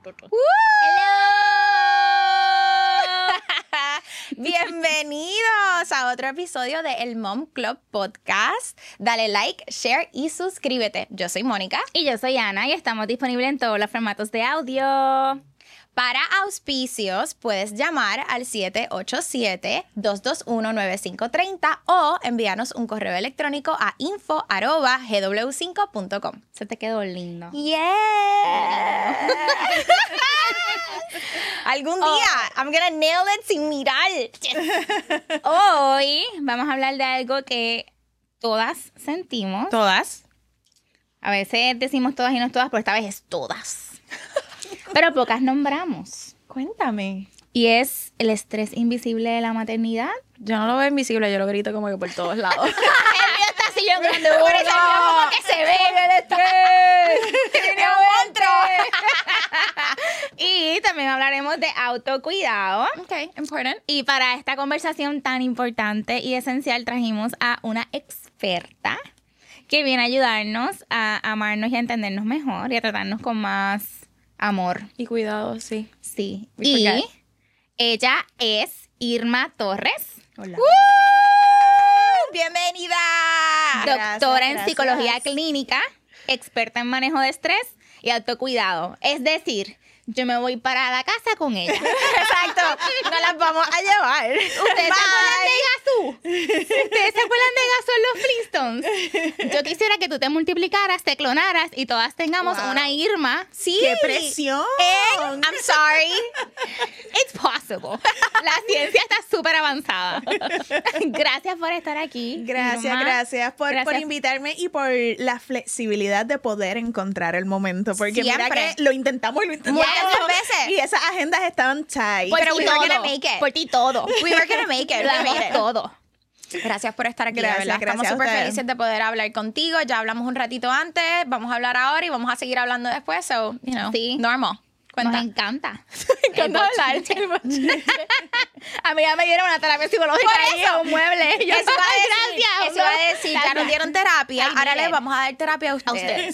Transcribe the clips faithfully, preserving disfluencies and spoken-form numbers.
Hello. Bienvenidos a otro episodio de El Mom Club Podcast. Dale like, share y suscríbete. Yo soy Mónica. Y yo soy Ana y estamos disponibles en todos los formatos de audio. Para auspicios, puedes llamar al siete ocho siete, dos dos uno, nueve cinco tres cero o envíanos un correo electrónico a info arroba g w cinco punto com. Se te quedó lindo. Yeah. Algún día, oh. I'm gonna nail it sin mirar. Yes. Hoy vamos a hablar de algo que todas sentimos. Todas. A veces decimos todas y no todas, pero esta vez es todas. Pero pocas nombramos. Cuéntame. Y es el estrés invisible de la maternidad. Yo no lo veo invisible, yo lo grito como que por todos lados. El mío está así yo grande. Por eso como que se ve el estrés. ¡Tiene otro! Y también hablaremos de autocuidado. Ok, important. Y para esta conversación tan importante y esencial trajimos a una experta que viene a ayudarnos a amarnos y a entendernos mejor y a tratarnos con más amor. Y cuidado, sí. Sí. Y ella es Irma Torres. Hola. ¡Uh! ¡Bienvenida! Doctora Gracias, en gracias. Psicología Clínica, experta en manejo de estrés y autocuidado. Es decir, yo me voy para la casa con ella. Exacto. No las vamos a llevar. ¿Ustedes se acuerdan de Gazú? ¿Ustedes se acuerdan de Gazú en los Flintstones? Yo quisiera que tú te multiplicaras, te clonaras y todas tengamos Wow. una Irma. Sí. ¡Qué presión! And, I'm sorry. It's possible. La ciencia está súper avanzada. Gracias por estar aquí. Gracias, Irma. gracias por, Gracias. por invitarme y por la flexibilidad de poder encontrar el momento. Porque mira Siempre. que lo intentamos y lo intentamos. Muchas veces. Y esas agendas estaban tight. Por Pero ti we were todo. gonna make it. Por ti todo. We were gonna make it. Lo we made hacemos it. todo. Gracias por estar aquí, Gracias, de verdad. Estamos gracias a súper ustedes. felices de poder hablar contigo. Ya hablamos un ratito antes, vamos a hablar ahora y vamos a seguir hablando después. So, you know, Sí. normal. Cuenta. Nos encanta. Me encanta El hablar. bochinche. A mí ya me dieron una terapia psicológica Por ahí eso. en un mueble. Yo, Eso iba a ay, decir, gracias. eso iba a decir, ya nos dieron terapia, Ay, ahora miren. les vamos a dar terapia a ustedes.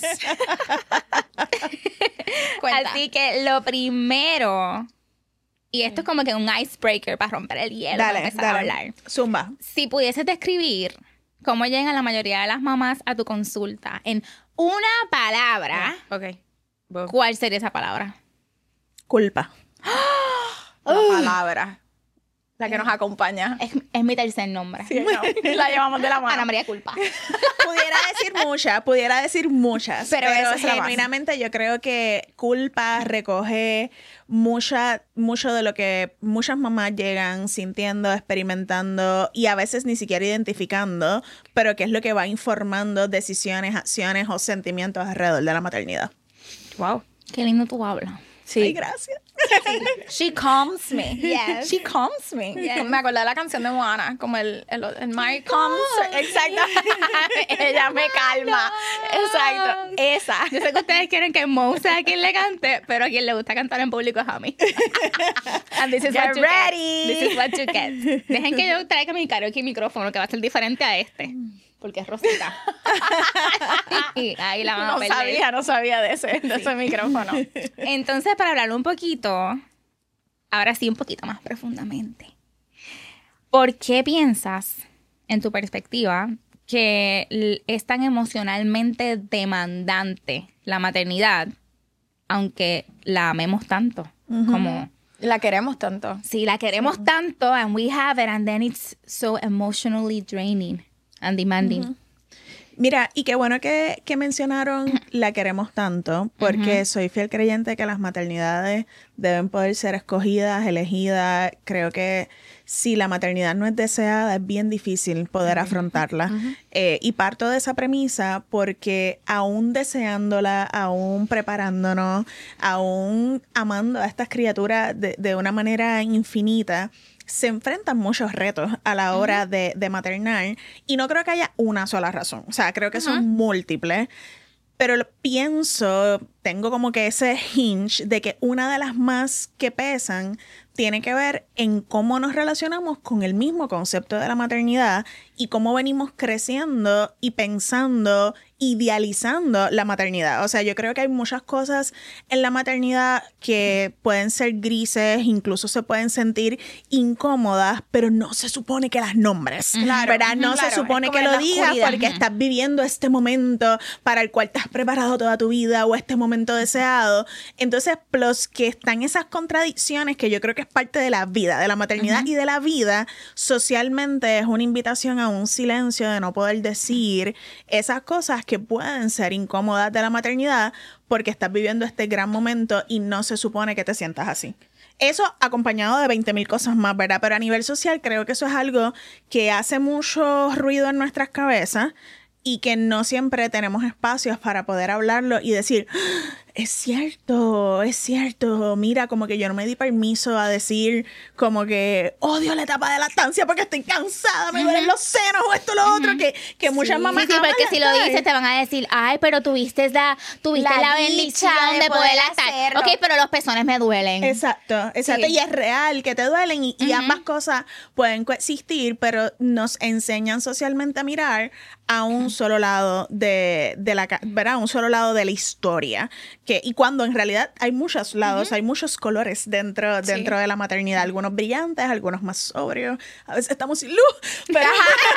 Cuenta. Así que lo primero, y esto es como que un icebreaker para romper el hielo, para Dale, empezar a dale. hablar. Zumba. Si pudieses describir cómo llegan la mayoría de las mamás a tu consulta en una palabra, Ok. Boom. ¿cuál sería esa palabra? Culpa. La palabra. La que nos acompaña. Es, es mi tercer nombre. Sí, no, la llevamos de la mano. Ana María Culpa. Pudiera decir muchas, pudiera decir muchas. Pero Pero, esa es la base. genuinamente yo creo que culpa recoge mucha, mucho de lo que muchas mamás llegan sintiendo, experimentando y a veces ni siquiera identificando, pero que es lo que va informando decisiones, acciones o sentimientos alrededor de la maternidad. Wow. Qué lindo tú hablas. Sí. Ay, gracias. She calms me. Yes. She calms me. Yes. Me acordé de la canción de Moana, como el, el, el Mary calms. Exacto. Ella me calma. Exacto. Esa. Yo sé que ustedes quieren que Mo sea quien le cante, pero a quien le gusta cantar en público es a mí. And this is Get what you ready. get. This is what you get. Dejen que yo traiga mi karaoke micrófono, que va a ser diferente a este. Porque es rosita. Y ahí la vamos No a perder. sabía, no sabía de ese, de ese micrófono. Entonces, para hablar un poquito, ahora sí un poquito más profundamente, ¿por qué piensas, en tu perspectiva, que l- es tan emocionalmente demandante la maternidad, aunque la amemos tanto? Ujú. Como, La queremos tanto. si la queremos tanto, and we have it, and then it's so emotionally draining and demanding. Mira, y qué bueno que, que mencionaron la queremos tanto, porque Ujú. soy fiel creyente que las maternidades deben poder ser escogidas, elegidas. Creo que si la maternidad no es deseada, es bien difícil poder afrontarla. Eh, y parto de esa premisa porque aún deseándola, aún preparándonos, aún amando a estas criaturas de, de una manera infinita, se enfrentan muchos retos a la hora de, de maternar y no creo que haya una sola razón. O sea, creo que son múltiples, pero lo pienso tengo como que ese hinge de que una de las más que pesan tiene que ver en cómo nos relacionamos con el mismo concepto de la maternidad y cómo venimos creciendo y pensando, idealizando la maternidad. O sea, yo creo que hay muchas cosas en la maternidad que pueden ser grises, incluso se pueden sentir incómodas, pero no se supone que las nombres, Claro, ¿verdad? No claro, se supone es como que en lo la digas oscuridad. porque estás viviendo este momento para el cual te has preparado toda tu vida o este momento deseado. Entonces, plus que están esas contradicciones que yo creo que es parte de la vida, de la maternidad uh-huh. y de la vida, socialmente es una invitación a un silencio de no poder decir esas cosas que pueden ser incómodas de la maternidad porque estás viviendo este gran momento y no se supone que te sientas así. Eso acompañado de veinte mil cosas más, ¿verdad? Pero a nivel social creo que eso es algo que hace mucho ruido en nuestras cabezas y que no siempre tenemos espacios para poder hablarlo y decir, ¡ah! Es cierto, es cierto. Mira, como que yo no me di permiso a decir como que odio la etapa de lactancia porque estoy cansada, me duelen uh-huh. los senos o esto, lo uh-huh. otro, que, que muchas sí, mamás sí, sí, porque si lo dices te van a decir, ay, pero tuviste la, tuviste la, la bendición de, de poder lactar. Hacerlo. Ok, pero los pezones me duelen. Exacto, exacto. Sí. Y es real que te duelen y, y uh-huh. ambas cosas pueden coexistir, pero nos enseñan socialmente a mirar a un uh-huh. solo lado de, de la, ¿verdad? Un solo lado de la historia. Que, y cuando en realidad hay muchos lados, uh-huh. hay muchos colores dentro, sí. dentro de la maternidad. Algunos brillantes, algunos más sobrios. A veces estamos sin luz. Pero...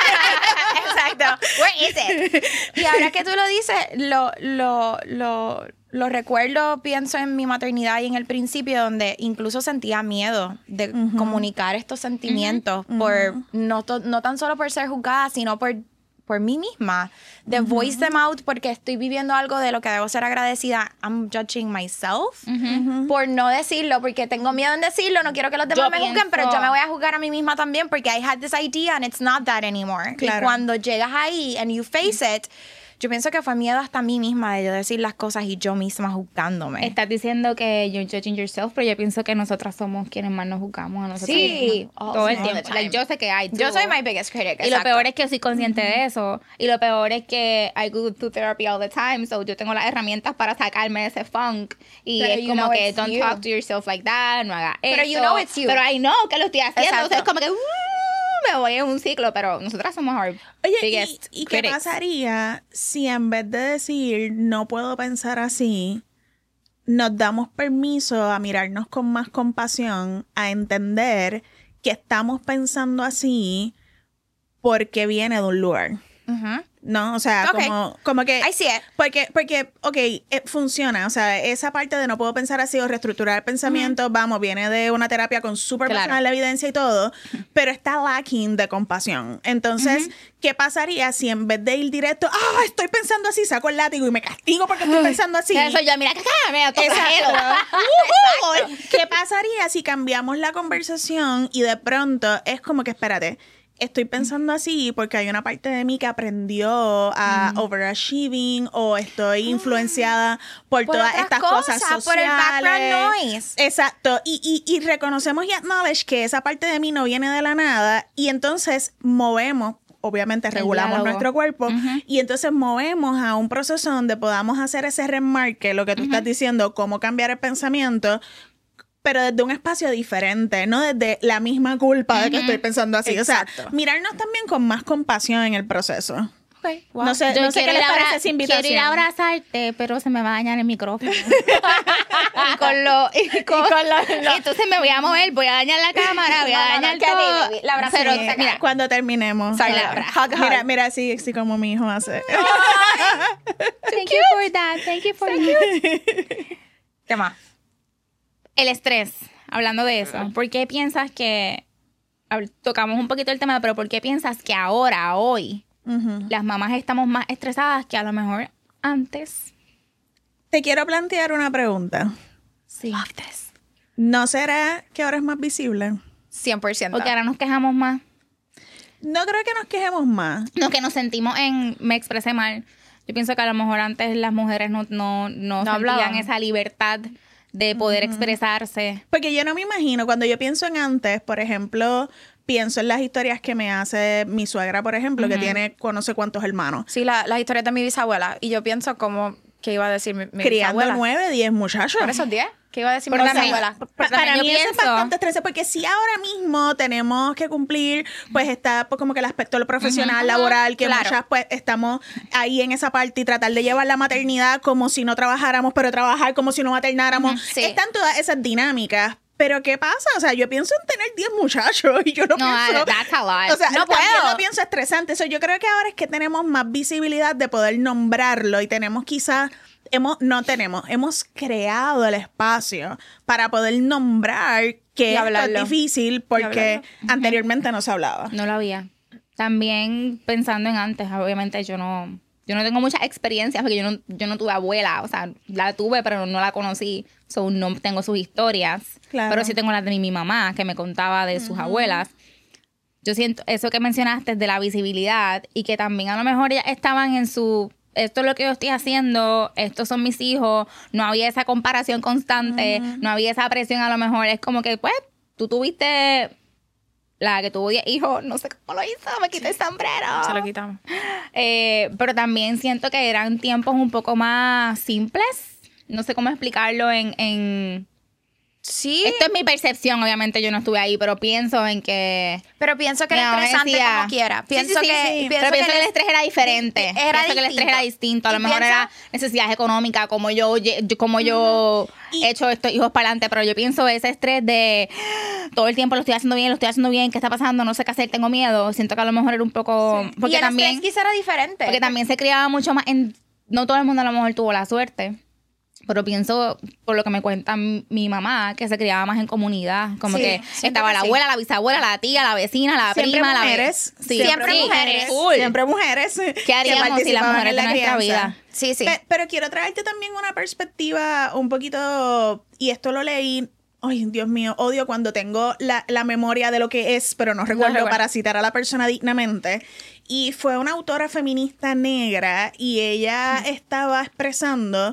Exacto. Where is it? Y ahora que tú lo dices, lo, lo, lo, lo recuerdo, pienso en mi maternidad y en el principio, donde incluso sentía miedo de uh-huh. comunicar estos sentimientos, uh-huh. por no, to, no tan solo por ser juzgada, sino por por mí misma, de uh-huh. voice them out, porque estoy viviendo algo de lo que debo ser agradecida. I'm judging myself uh-huh. por no decirlo, porque tengo miedo en decirlo, no quiero que los demás yo me pienso... juzguen, pero yo me voy a juzgar a mí misma también, porque I had this idea and it's not that anymore. Claro. Y cuando llegas ahí and you face it, yo pienso que fue miedo hasta a mí misma de yo decir las cosas y yo misma juzgándome. Estás diciendo que you're judging yourself, pero yo pienso que nosotras somos quienes más nos juzgamos a nosotros. Sí. Oh, todo el tiempo. Like, yo sé que hay. Yo soy my biggest critic. Y exacto. Lo peor es que yo soy consciente uh-huh. de eso. Y lo peor es que I go to therapy all the time, so yo tengo las herramientas para sacarme de ese funk. Y pero es como que don't you. talk to yourself like that, no haga eso. Pero you know it's you. Pero I know que lo estoy haciendo. Exacto. Entonces es como que... Uh, me voy en un ciclo, pero nosotras somos our Oye, biggest ¿y, y qué critics. pasaría si en vez de decir no puedo pensar así, nos damos permiso a mirarnos con más compasión, a entender que estamos pensando así porque viene de un lugar? Uh-huh. ¿No? O sea, okay. como, como que... I see it. Porque, porque, ok, eh, funciona. O sea, esa parte de no puedo pensar así o reestructurar el pensamiento, uh-huh. vamos, viene de una terapia con súper claro. personal evidencia y todo, uh-huh. pero está lacking de compasión. Entonces, uh-huh. ¿qué pasaría si en vez de ir directo, ah, estoy pensando así, saco el látigo y me castigo porque estoy pensando así? Eso yo, mira, me Exacto. uh-huh. ¿Qué pasaría si cambiamos la conversación y de pronto es como que, espérate, estoy pensando así porque hay una parte de mí que aprendió a mm. overachieving o estoy influenciada por, por todas estas cosas, cosas sociales. Por el background noise. Exacto. Y, y, y reconocemos y acknowledge que esa parte de mí no viene de la nada y entonces movemos, obviamente regulamos nuestro cuerpo uh-huh. y entonces movemos a un proceso donde podamos hacer ese remarque, lo que tú uh-huh. estás diciendo, cómo cambiar el pensamiento, pero desde un espacio diferente, no desde la misma culpa uh-huh. de que estoy pensando así. Exacto. O sea, mirarnos también con más compasión en el proceso. Okay. Wow. No sé, no sé qué les parece esa invitación. Quiero ir a abrazarte, pero se me va a dañar el micrófono. y con lo... Y con, y con lo, lo, entonces me voy a mover, voy a dañar la cámara, voy a no, dañar no, no, todo. Baby, la abrazo. Pero sí, mira, cuando terminemos. Sorry, la abrazo. Mira, mira, así, así como mi hijo hace. Thank you for that. Thank you for that. ¿Qué más? El estrés, hablando de eso. ¿Por qué piensas que... Tocamos un poquito el tema, pero ¿por qué piensas que ahora, hoy, uh-huh. las mamás estamos más estresadas que a lo mejor antes? Te quiero plantear una pregunta. Sí. Love this. ¿No será que ahora es más visible? cien por ciento. ¿O que ahora nos quejamos más? No creo que nos quejemos más. No, que nos sentimos en... Me expresé mal. Yo pienso que a lo mejor antes las mujeres no, no, no, no sentían hablaban. Esa libertad de poder uh-huh. expresarse. Porque yo no me imagino, cuando yo pienso en antes, por ejemplo, pienso en las historias que me hace mi suegra, por ejemplo, uh-huh. que tiene no sé cuántos hermanos. Sí, la, las historias de mi bisabuela. Y yo pienso como ¿Qué iba a decir mi, mi criando bisabuela? nueve, diez muchachos. ¿Por esos diez? ¿Qué iba a decir mi Pero también- bisabuela? Pero Pa- también para yo mí eso es pienso- bastante estresante porque si ahora mismo tenemos que cumplir, pues está pues como que el aspecto de lo profesional, laboral, que claro. muchas pues estamos ahí en esa parte y tratar de llevar la maternidad como si no trabajáramos, pero trabajar como si no maternáramos. Ujú, sí. Están todas esas dinámicas. Pero ¿qué pasa? O sea, yo pienso en tener diez muchachos y yo no, No, pienso... that's a lot. O sea, No también puedo. lo pienso estresante. So, yo creo que ahora es que tenemos más visibilidad de poder nombrarlo y tenemos quizás... Hemos, no tenemos, hemos creado el espacio para poder nombrar Y que esto hablarlo. es difícil porque hablarlo. anteriormente no se hablaba. No lo había. También pensando en antes, obviamente yo no, yo no tengo mucha experiencia porque yo no, yo no tuve abuela, o sea, la tuve pero no la conocí, so no tengo sus historias, Claro. pero sí tengo las de mi mamá que me contaba de sus abuelas. Yo siento eso que mencionaste de la visibilidad y que también a lo mejor ya estaban en su, esto es lo que yo estoy haciendo, estos son mis hijos, no había esa comparación constante, no había esa presión, a lo mejor es como que pues tú tuviste... La que tuvo diez hijos, no sé cómo lo hizo, me quité el sombrero. Se lo quitamos. Eh, pero también siento que eran tiempos un poco más simples. No sé cómo explicarlo en... en... Sí, Esto es mi percepción, obviamente yo no estuve ahí, pero pienso en que... pero pienso que Mi era mamá estresante decía- como quiera. Sí, Pienso sí, sí, que, sí. pienso pero pienso que el el- estrés era diferente. Era pienso que el estrés distinto. era distinto. A lo Y mejor piensa- era necesidad económica, como yo, yo- como yo Y- he hecho estos hijos para adelante, pero yo pienso ese estrés de todo el tiempo lo estoy haciendo bien, lo estoy haciendo bien, ¿qué está pasando? No sé qué hacer, tengo miedo. Siento que a lo mejor era un poco... y Porque el también... estrés quizá era diferente. Porque también se criaba mucho más en... No todo el mundo a lo mejor tuvo la suerte. Pero pienso, por lo que me cuenta m- mi mamá, que se criaba más en comunidad. Como Sí, que siento estaba que la sí. abuela, la bisabuela, la tía, la vecina, la Siempre prima, mujeres, la... ve- siempre sí, mujeres. full. Siempre mujeres. ¿Qué haríamos si las mujeres de nuestra vida? Sí, sí. Pe- pero quiero traerte también una perspectiva un poquito, y esto lo leí, ay, Dios mío, odio cuando tengo la, la memoria de lo que es, pero no recuerdo recuerdo. para citar a la persona dignamente. Y fue una autora feminista negra y ella estaba expresando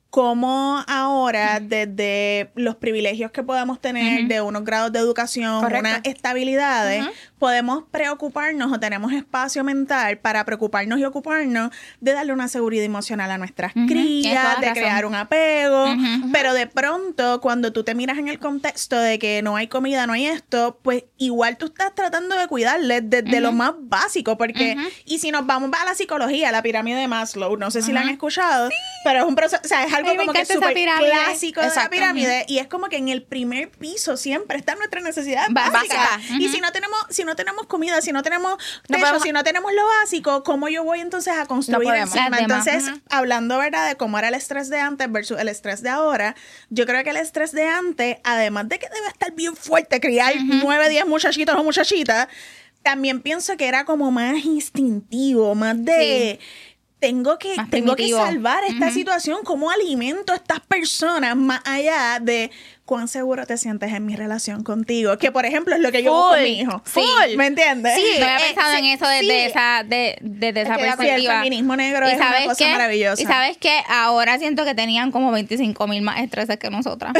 cómo ahora, desde los privilegios que podemos tener, Ujú. de unos grados de educación, Correcto. unas estabilidades, Ujú. podemos preocuparnos o tenemos espacio mental para preocuparnos y ocuparnos de darle una seguridad emocional a nuestras Ujú. Tienes crías, toda de razón. crear un apego. Ujú. Pero de pronto, cuando tú te miras en el contexto de que no hay comida, no hay esto, pues igual tú estás tratando de cuidarles desde lo más básico. Porque, Ujú. y si nos vamos a la psicología, la pirámide de Maslow, no sé si la han escuchado, pero es un proceso, o sea, es algo Ay, me como que encanta esa súper pirámide. clásico de la Exacto. pirámide. Y es como que en el primer piso siempre están nuestras necesidades Básica. básicas. Y Ujú. si no tenemos, si no tenemos comida, si no tenemos No techo, podemos- si no tenemos lo básico, ¿cómo yo voy entonces a construir podemos. encima? Las demás. Entonces, Ujú. hablando, ¿verdad?, de cómo era el estrés de antes versus el estrés de ahora, yo creo que el estrés de antes, además de que debe estar bien fuerte criar nueve, diez muchachitos o muchachitas, también pienso que era como más instintivo, más de... Tengo que, Más tengo que primitivo. salvar esta Ujú. situación, cómo alimento a estas personas más allá de cuán seguro te sientes en mi relación contigo, que por ejemplo es lo que yo busco en Full, mi hijo. full. ¿Me entiendes? Sí, No había eh, pensado sí, en eso desde sí. esa, de, desde esa Es que sí, el perspectiva. feminismo negro es una cosa qué? maravillosa. Y sabes que ahora siento que tenían como veinticinco mil más estreses que nosotras.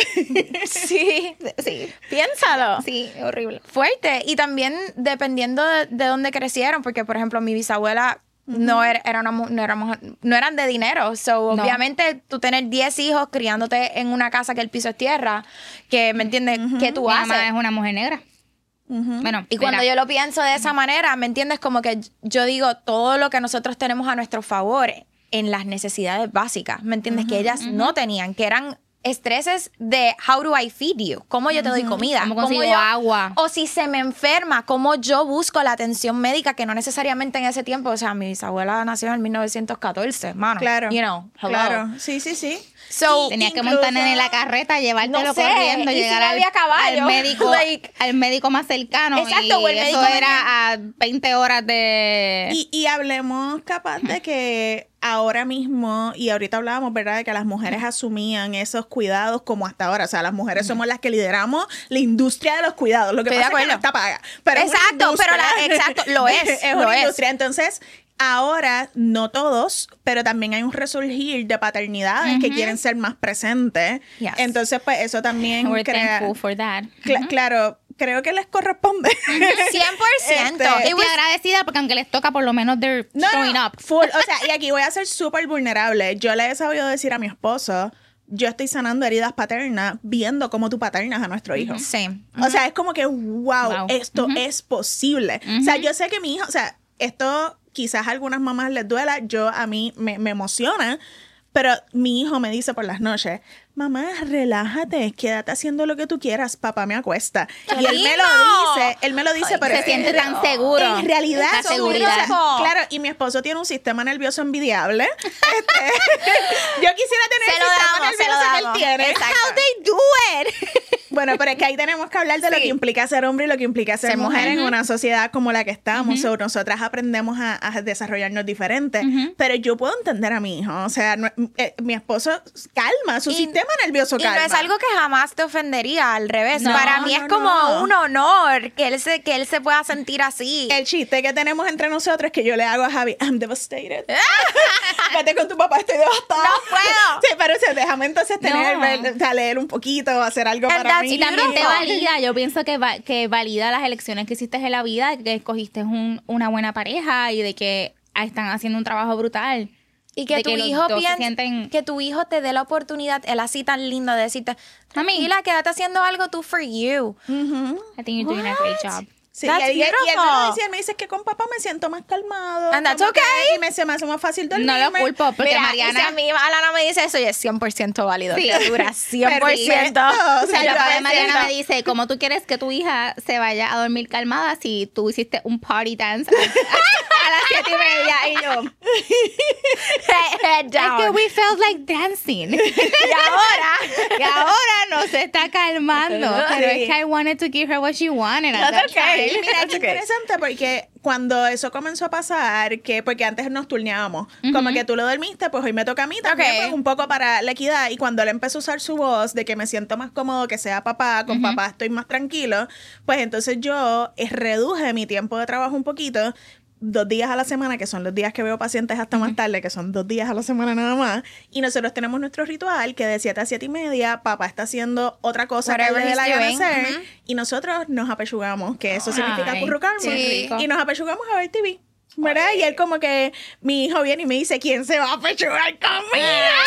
Sí, sí, piénsalo. sí, horrible. Fuerte. Y también dependiendo de, de dónde crecieron, porque por ejemplo mi bisabuela no era, era una mu- no, era mujer- no eran de dinero. So, No. obviamente tú tener diez hijos criándote en una casa que el piso es tierra, que me entiendes, ¿qué tú Mi haces? mamá es una mujer negra. Ujú. Bueno, Y cuando mira, yo lo pienso de esa manera, ¿me entiendes? Como que yo digo, todo lo que nosotros tenemos a nuestro favor en las necesidades básicas, ¿me entiendes? Que ellas no tenían, que eran estreses de how do I feed you, cómo yo te doy comida, ¿Cómo consigo yo- agua? o si se me enferma, cómo yo busco la atención médica, que no necesariamente en ese tiempo, o sea, mi bisabuela nació en mil novecientos catorce, hermano. Claro. You know, hello. Claro. Sí, sí, sí. So, tenías que incluso- montar en la carreta, llevártelo No sé, corriendo, y si llegar no al, había caballo, al médico, like- al médico más cercano. Exacto, y o el eso médico era a veinte horas de... Y, y hablemos capaz de que ahora mismo, y ahorita hablábamos, ¿verdad?, de que las mujeres asumían esos cuidados como hasta ahora. O sea, las mujeres somos las que lideramos la industria de los cuidados. Lo que Estoy de pasa es que no acuerdo. está paga. Pero es una Exacto, pero la- industria. exacto, lo es, es lo una es. industria. Entonces, ahora, no todos, pero también hay un resurgir de paternidades que quieren ser más presentes. Yes. Entonces, pues eso también We're crea... thankful for that. Cla- Claro, creo que les corresponde. cien por ciento. Este, Estoy agradecida porque aunque les toca, por lo menos they're No, showing no, up. full. O sea, y aquí voy a ser súper vulnerable. Yo le he sabido decir a mi esposo, yo estoy sanando heridas paternas viendo cómo tú paternas a nuestro hijo. Sí. O sea, es como que, wow, Wow. esto Ujú. es posible. O sea, yo sé que mi hijo, o sea, esto quizás a algunas mamás les duela, yo a mí me, me emociona, pero mi hijo me dice por las noches, mamá, relájate, quédate haciendo lo que tú quieras, papá me acuesta. ¡Qué Y él me lo lindo! dice, él me lo dice, Ay, pero Se siente tan seguro. en realidad, La son seguridad. cosas- claro, y mi esposo tiene un sistema nervioso envidiable. Este, yo quisiera tener Se el lo sistema damos, se lo nervioso que él damos. tiene. Exacto. How they do it. Bueno, pero es que ahí tenemos que hablar de lo Sí. que implica ser hombre y lo que implica ser, Ser mujer, mujer. en una sociedad como la que estamos. So, nosotras aprendemos a, a desarrollarnos diferentes. Pero yo puedo entender a mi hijo. O sea, no- eh, mi esposo calma, su Y- sistema nervioso Y calma. no es algo que jamás te ofendería, al revés. No, Para mí no, es como no. un honor que él se, que él se pueda sentir así. El chiste que tenemos entre nosotros es que yo le hago a Javi, I'm devastated. Vete con tu papá, estoy devastada. No puedo. Sí, pero o sea, déjame entonces tener, No. ver- o sea, leer un poquito, hacer algo And para that's mí. Y también te Beautiful. valida, yo pienso que, va- que valida las elecciones que hiciste en la vida, que escogiste un- una buena pareja y de que están haciendo un trabajo brutal. Y que de tu que los hijo dos se piense, sienten- que tu hijo te dé la oportunidad, él así tan lindo de decirte, Mami. tranquila, quédate haciendo algo tú for you. I think you're doing a great What? job. Sí, That's y, él, y él me lo beautiful. decía, él me dice que con papá me siento más calmado. And that's como que- okay. y me, se me hace más fácil dormir. No lo culpo, porque Mira, Mariana... y si a mí Alana me dice eso, y es cien por ciento válido. Sí. Criatura, cien por ciento. Perfecto. O sea, el yo papá de decía, Mariana no. me dice, ¿cómo tú quieres que tu hija se vaya a dormir calmada si tú hiciste un party dance a, a las siete y media? Y yo, Head es down. que we felt like dancing. Y ahora, Y ahora no se está calmando. Pero Sí. es que I wanted to give her what she wanted at That's that okay. time. Mira, That's qué okay. interesante porque cuando eso comenzó a pasar, que porque antes nos turneábamos, como que tú lo dormiste, pues hoy me toca a mí también, Ok. pues, un poco para la equidad. Y cuando él empezó a usar su voz de que me siento más cómodo que sea papá, con papá estoy más tranquilo, pues entonces yo eh, reduje mi tiempo de trabajo un poquito. Dos días a la semana, que son los días que veo pacientes hasta más tarde, que son dos días a la semana nada más. Y nosotros tenemos nuestro ritual que de siete a siete y media, papá está haciendo otra cosa que Whatever le dé la he's gana doing. hacer. Ujú. Y nosotros nos apechugamos, que eso significa Ay, acurrucarnos. qué rico. Y nos apechugamos a ver T V. ¿Verdad? Y él como que, mi hijo viene y me dice, ¿quién se va a apechugar conmigo?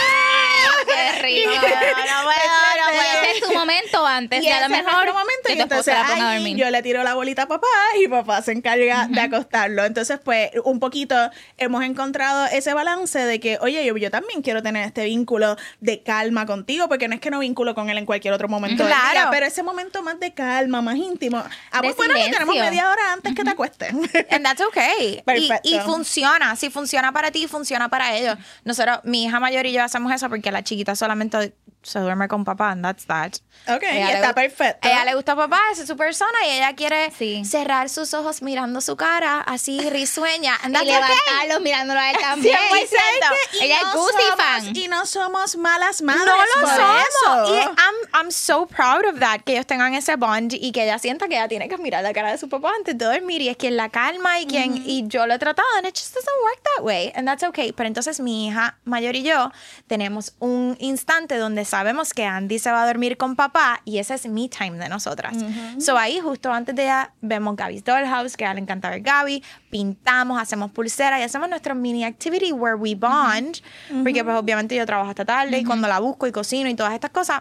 Qué rico. No, no puedo, no puedo. Ese es tu momento antes Y de a lo ese es mejor nuestro momento. que Y tu esposa entonces la ponga a ahí dormir. yo le tiro la bolita a papá y papá se encarga de acostarlo. Entonces, pues, un poquito hemos encontrado ese balance de que, oye, yo, yo también quiero tener este vínculo de calma contigo, porque no es que no vinculo con él en cualquier otro momento del Claro. día, pero ese momento más de calma, más íntimo. Ah, De pues bueno, lo tenemos silencio. media hora antes que te acuestes. And that's okay. Y, Perfecto. y funciona. Si funciona para ti, funciona para ellos. Nosotros, mi hija mayor y yo hacemos eso porque la chiquita solamente se duerme con papá, and that's that. Ok, y Ella le está gu- perfecto. A ella le gusta papá, esa es su persona y ella quiere Sí. cerrar sus ojos mirando su cara, así risueña. And Y that's okay. levantarlos mirándolo a él también. cien por ciento. ¿Y sabes qué? Y Ella es no Gucci somos- fan. Y no somos malas madres No lo por somos. eso. Y I'm, I'm so proud of that, que ellos tengan ese bond y que ella sienta que ella tiene que mirar la cara de su papá antes de dormir y es quien la calma y quien, y yo lo he tratado and it just doesn't work that way and that's okay. Pero entonces mi hija mayor y yo tenemos un instante donde sabemos que Andy se va a dormir con papá y ese es me time de nosotras. So ahí justo antes de ella vemos Gaby's Dollhouse, que a ella le encanta ver Gaby, pintamos, hacemos pulseras y hacemos nuestro mini activity where we bond, porque pues obviamente yo trabajo hasta tarde y cuando la busco y cocino y todas estas cosas.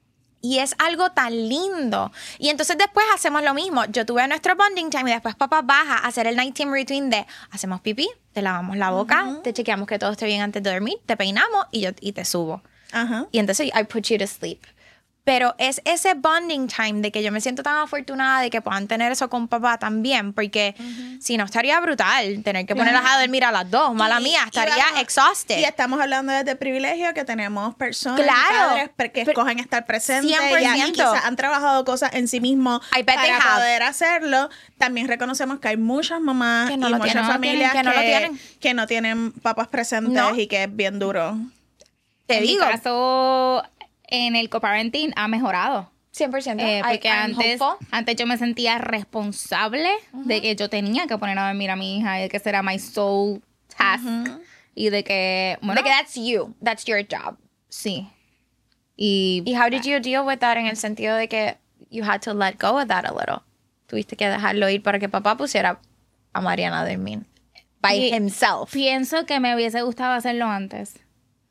Y es algo tan lindo. Y entonces después hacemos lo mismo. Yo tuve nuestro bonding time y después papá baja a hacer el nighttime routine de hacemos pipí, te lavamos la boca, te chequeamos que todo esté bien antes de dormir, te peinamos y yo y te subo. Ajá. Y entonces I put you to sleep. Pero es ese bonding time de que yo me siento tan afortunada de que puedan tener eso con papá también, porque si no estaría brutal tener que ponerlas a dormir a las dos, mala Y- mía, y estaría vamos- exhausted. Y estamos hablando desde el privilegio que tenemos personas y Claro. padres per- que escogen estar presentes cien por y, y ciento. quizás han trabajado cosas en sí mismos I bet they para have. poder hacerlo. También reconocemos que hay muchas mamás Que no y lo muchas tienen, no lo familias tienen, que no lo tienen. que no tienen papás presentes No. y que es bien duro. Te En digo, mi caso, en el coparenting ha mejorado. cien por ciento. Eh, I- porque I'm antes, hopeful. antes yo me sentía responsable de que yo tenía que poner a dormir a mi hija y de que ese era my sole task. Y de que, bueno, de que that's you, that's your job. sí. Y, ¿Y how did you deal with that en el sentido de que you had to let go of that a little. Tuviste que dejarlo ir para que papá pusiera a Mariana a dormir. By Y himself. Pienso que me hubiese gustado hacerlo antes.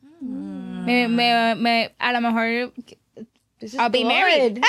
Mm. Me, me, me, a lo mejor... I'll be married.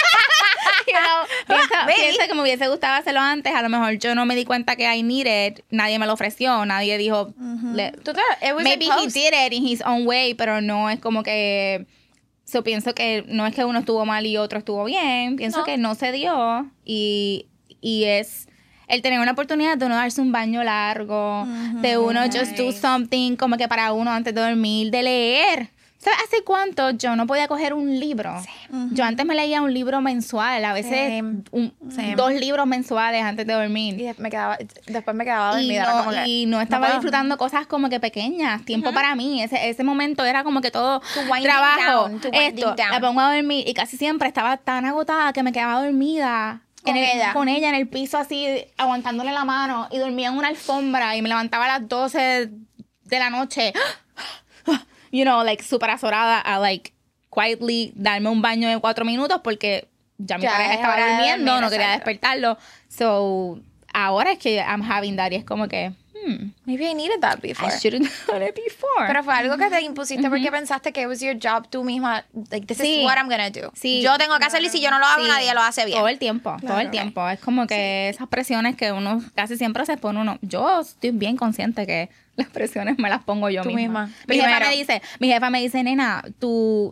You know, pienso, pienso que me hubiese gustado hacerlo antes. A lo mejor yo no me di cuenta que I needed. Nadie me lo ofreció. Nadie dijo... Mm-hmm. le, Total, it was maybe a he post. did it in his own way, pero no es como que... So, pienso que no es que uno estuvo mal y otro estuvo bien. Pienso No. que no se dio. Y, y es... El tener una oportunidad de uno darse un baño largo, Mm-hmm. de uno just do something como que para uno antes de dormir, de leer. ¿Sabes hace cuánto yo no podía coger un libro? Yo antes me leía un libro mensual, a veces Same. un- Same. dos libros mensuales antes de dormir. Y me quedaba, después me quedaba Y dormida. era no, como que, y no estaba puedo. disfrutando cosas como que pequeñas, tiempo para mí. Ese, ese momento era como que todo To winding trabajo, down, to winding esto, down. la pongo a dormir y casi siempre estaba tan agotada que me quedaba dormida. Con en el- ella. Con ella en el piso así, aguantándole la mano y dormía en una alfombra y me levantaba a las doce de la noche. You know, like, súper azorada a, like, quietly darme un baño de cuatro minuros porque ya mi Ya pareja es estaba hora de durmiendo, dormir, no quería exacto. despertarlo. So, ahora es que I'm having that y es como que, hmm, Maybe I needed that I before. should have done it before. Pero fue algo que te impusiste porque pensaste que it was your job tú misma. Like, this Sí. is what I'm gonna do. Sí. Yo tengo que hacerlo y si yo no lo hago, Sí. nadie lo hace bien. Todo el tiempo, todo el tiempo. Es como que esas presiones que uno casi siempre se pone uno. Yo estoy bien consciente que las presiones me las pongo yo Tú misma. misma. Mi jefa Primero. me dice, mi jefa me dice, nena, tu,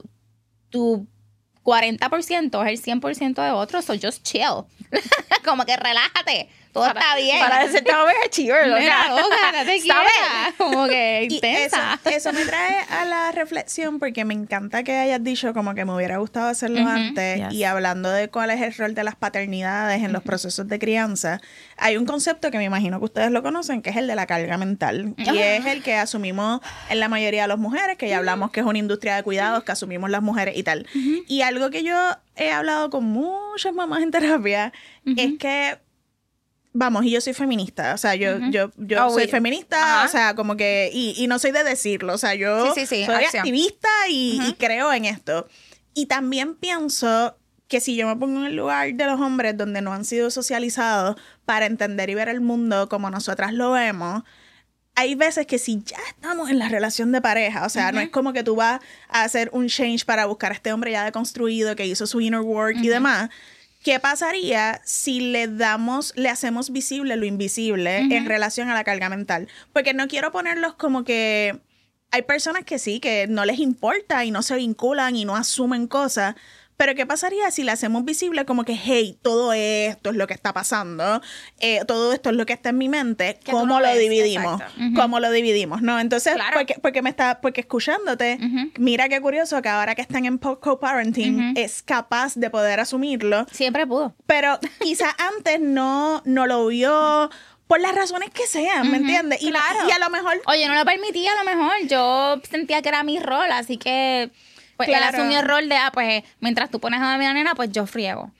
tu cuarenta por ciento es el cien por ciento de otro, so just chill. Como que relájate, todo está bien. Para de ser tan overachiever, loca. Nena, loca, no te Stop quieras. Como que Y eso, intensa. eso me trae a la reflexión porque me encanta que hayas dicho como que me hubiera gustado hacerlo Ujú. antes. Yes. Y hablando de cuál es el rol de las paternidades en los procesos de crianza, hay un concepto que me imagino que ustedes lo conocen, que es el de la carga mental. Y es el que asumimos en la mayoría de las mujeres, que ya hablamos que es una industria de cuidados que asumimos las mujeres y tal. Y algo que yo he hablado con muchas mamás en terapia es que vamos, y yo soy feminista, o sea, yo, yo, yo Oh, soy we- feminista, Ajá. o sea, como que, y, y no soy de decirlo, o sea, yo Sí, sí, sí, soy acción. activista y, y creo en esto. Y también pienso que si yo me pongo en el lugar de los hombres donde no han sido socializados para entender y ver el mundo como nosotras lo vemos, hay veces que si ya estamos en la relación de pareja, o sea, no es como que tú vas a hacer un change para buscar a este hombre ya deconstruido que hizo su inner work y demás. ¿Qué pasaría si le damos, le hacemos visible lo invisible en relación a la carga mental? Porque no quiero ponerlos como que hay personas que sí, que no les importa y no se vinculan y no asumen cosas. Pero ¿qué pasaría si le hacemos visible como que, hey, todo esto es lo que está pasando, eh, todo esto es lo que está en mi mente, Que tú ¿cómo no lo ves, dividimos? exacto. ¿Cómo lo dividimos? ¿No? Entonces, Claro. porque, porque me está, porque escuchándote, mira qué curioso que ahora que están en po- co-parenting es capaz de poder asumirlo, Siempre pudo. pero quizás antes no, no lo vio por las razones que sean, ¿me entiendes? Y, Claro. y a lo mejor Oye, no lo permitía a lo mejor. Yo sentía que era mi rol, así que pues él Claro. asumió el rol de, ah, pues mientras tú pones a dormir a la nena, pues yo friego.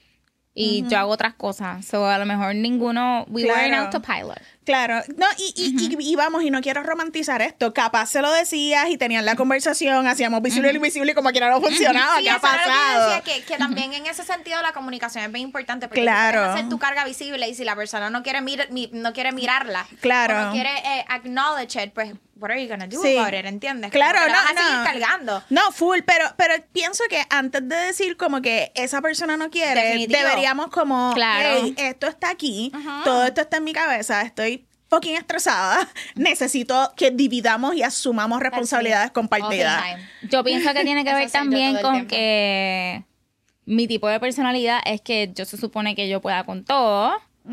Y yo hago otras cosas. So, a lo mejor ninguno, we were in Claro. autopilot. Claro, no, y, y, y, y vamos, y no quiero romantizar esto, capaz se lo decías y tenían la conversación, hacíamos visible y invisible y como quiera no funcionaba, Sí, ¿qué ha eso era lo que yo pasado? decía, que, que también en ese sentido la comunicación es bien importante porque Claro. tú puedes hacer tu carga visible y si la persona no quiere, mir- mi- no quiere mirarla Claro. o no quiere eh, acknowledge it, pues what are you gonna do Sí. about it, ¿entiendes? Claro, Como que la no, vas a seguir no. cargando. No, full, pero, pero pienso que antes de decir como que esa persona no quiere, Definitivo. deberíamos como, Claro. hey, esto está aquí, todo esto está en mi cabeza, estoy fucking estresada, necesito que dividamos y asumamos responsabilidades compartidas. All the time. Yo pienso que tiene que Eso ver soy yo también todo el con tiempo. que mi tipo de personalidad es que yo se supone que yo pueda con todo.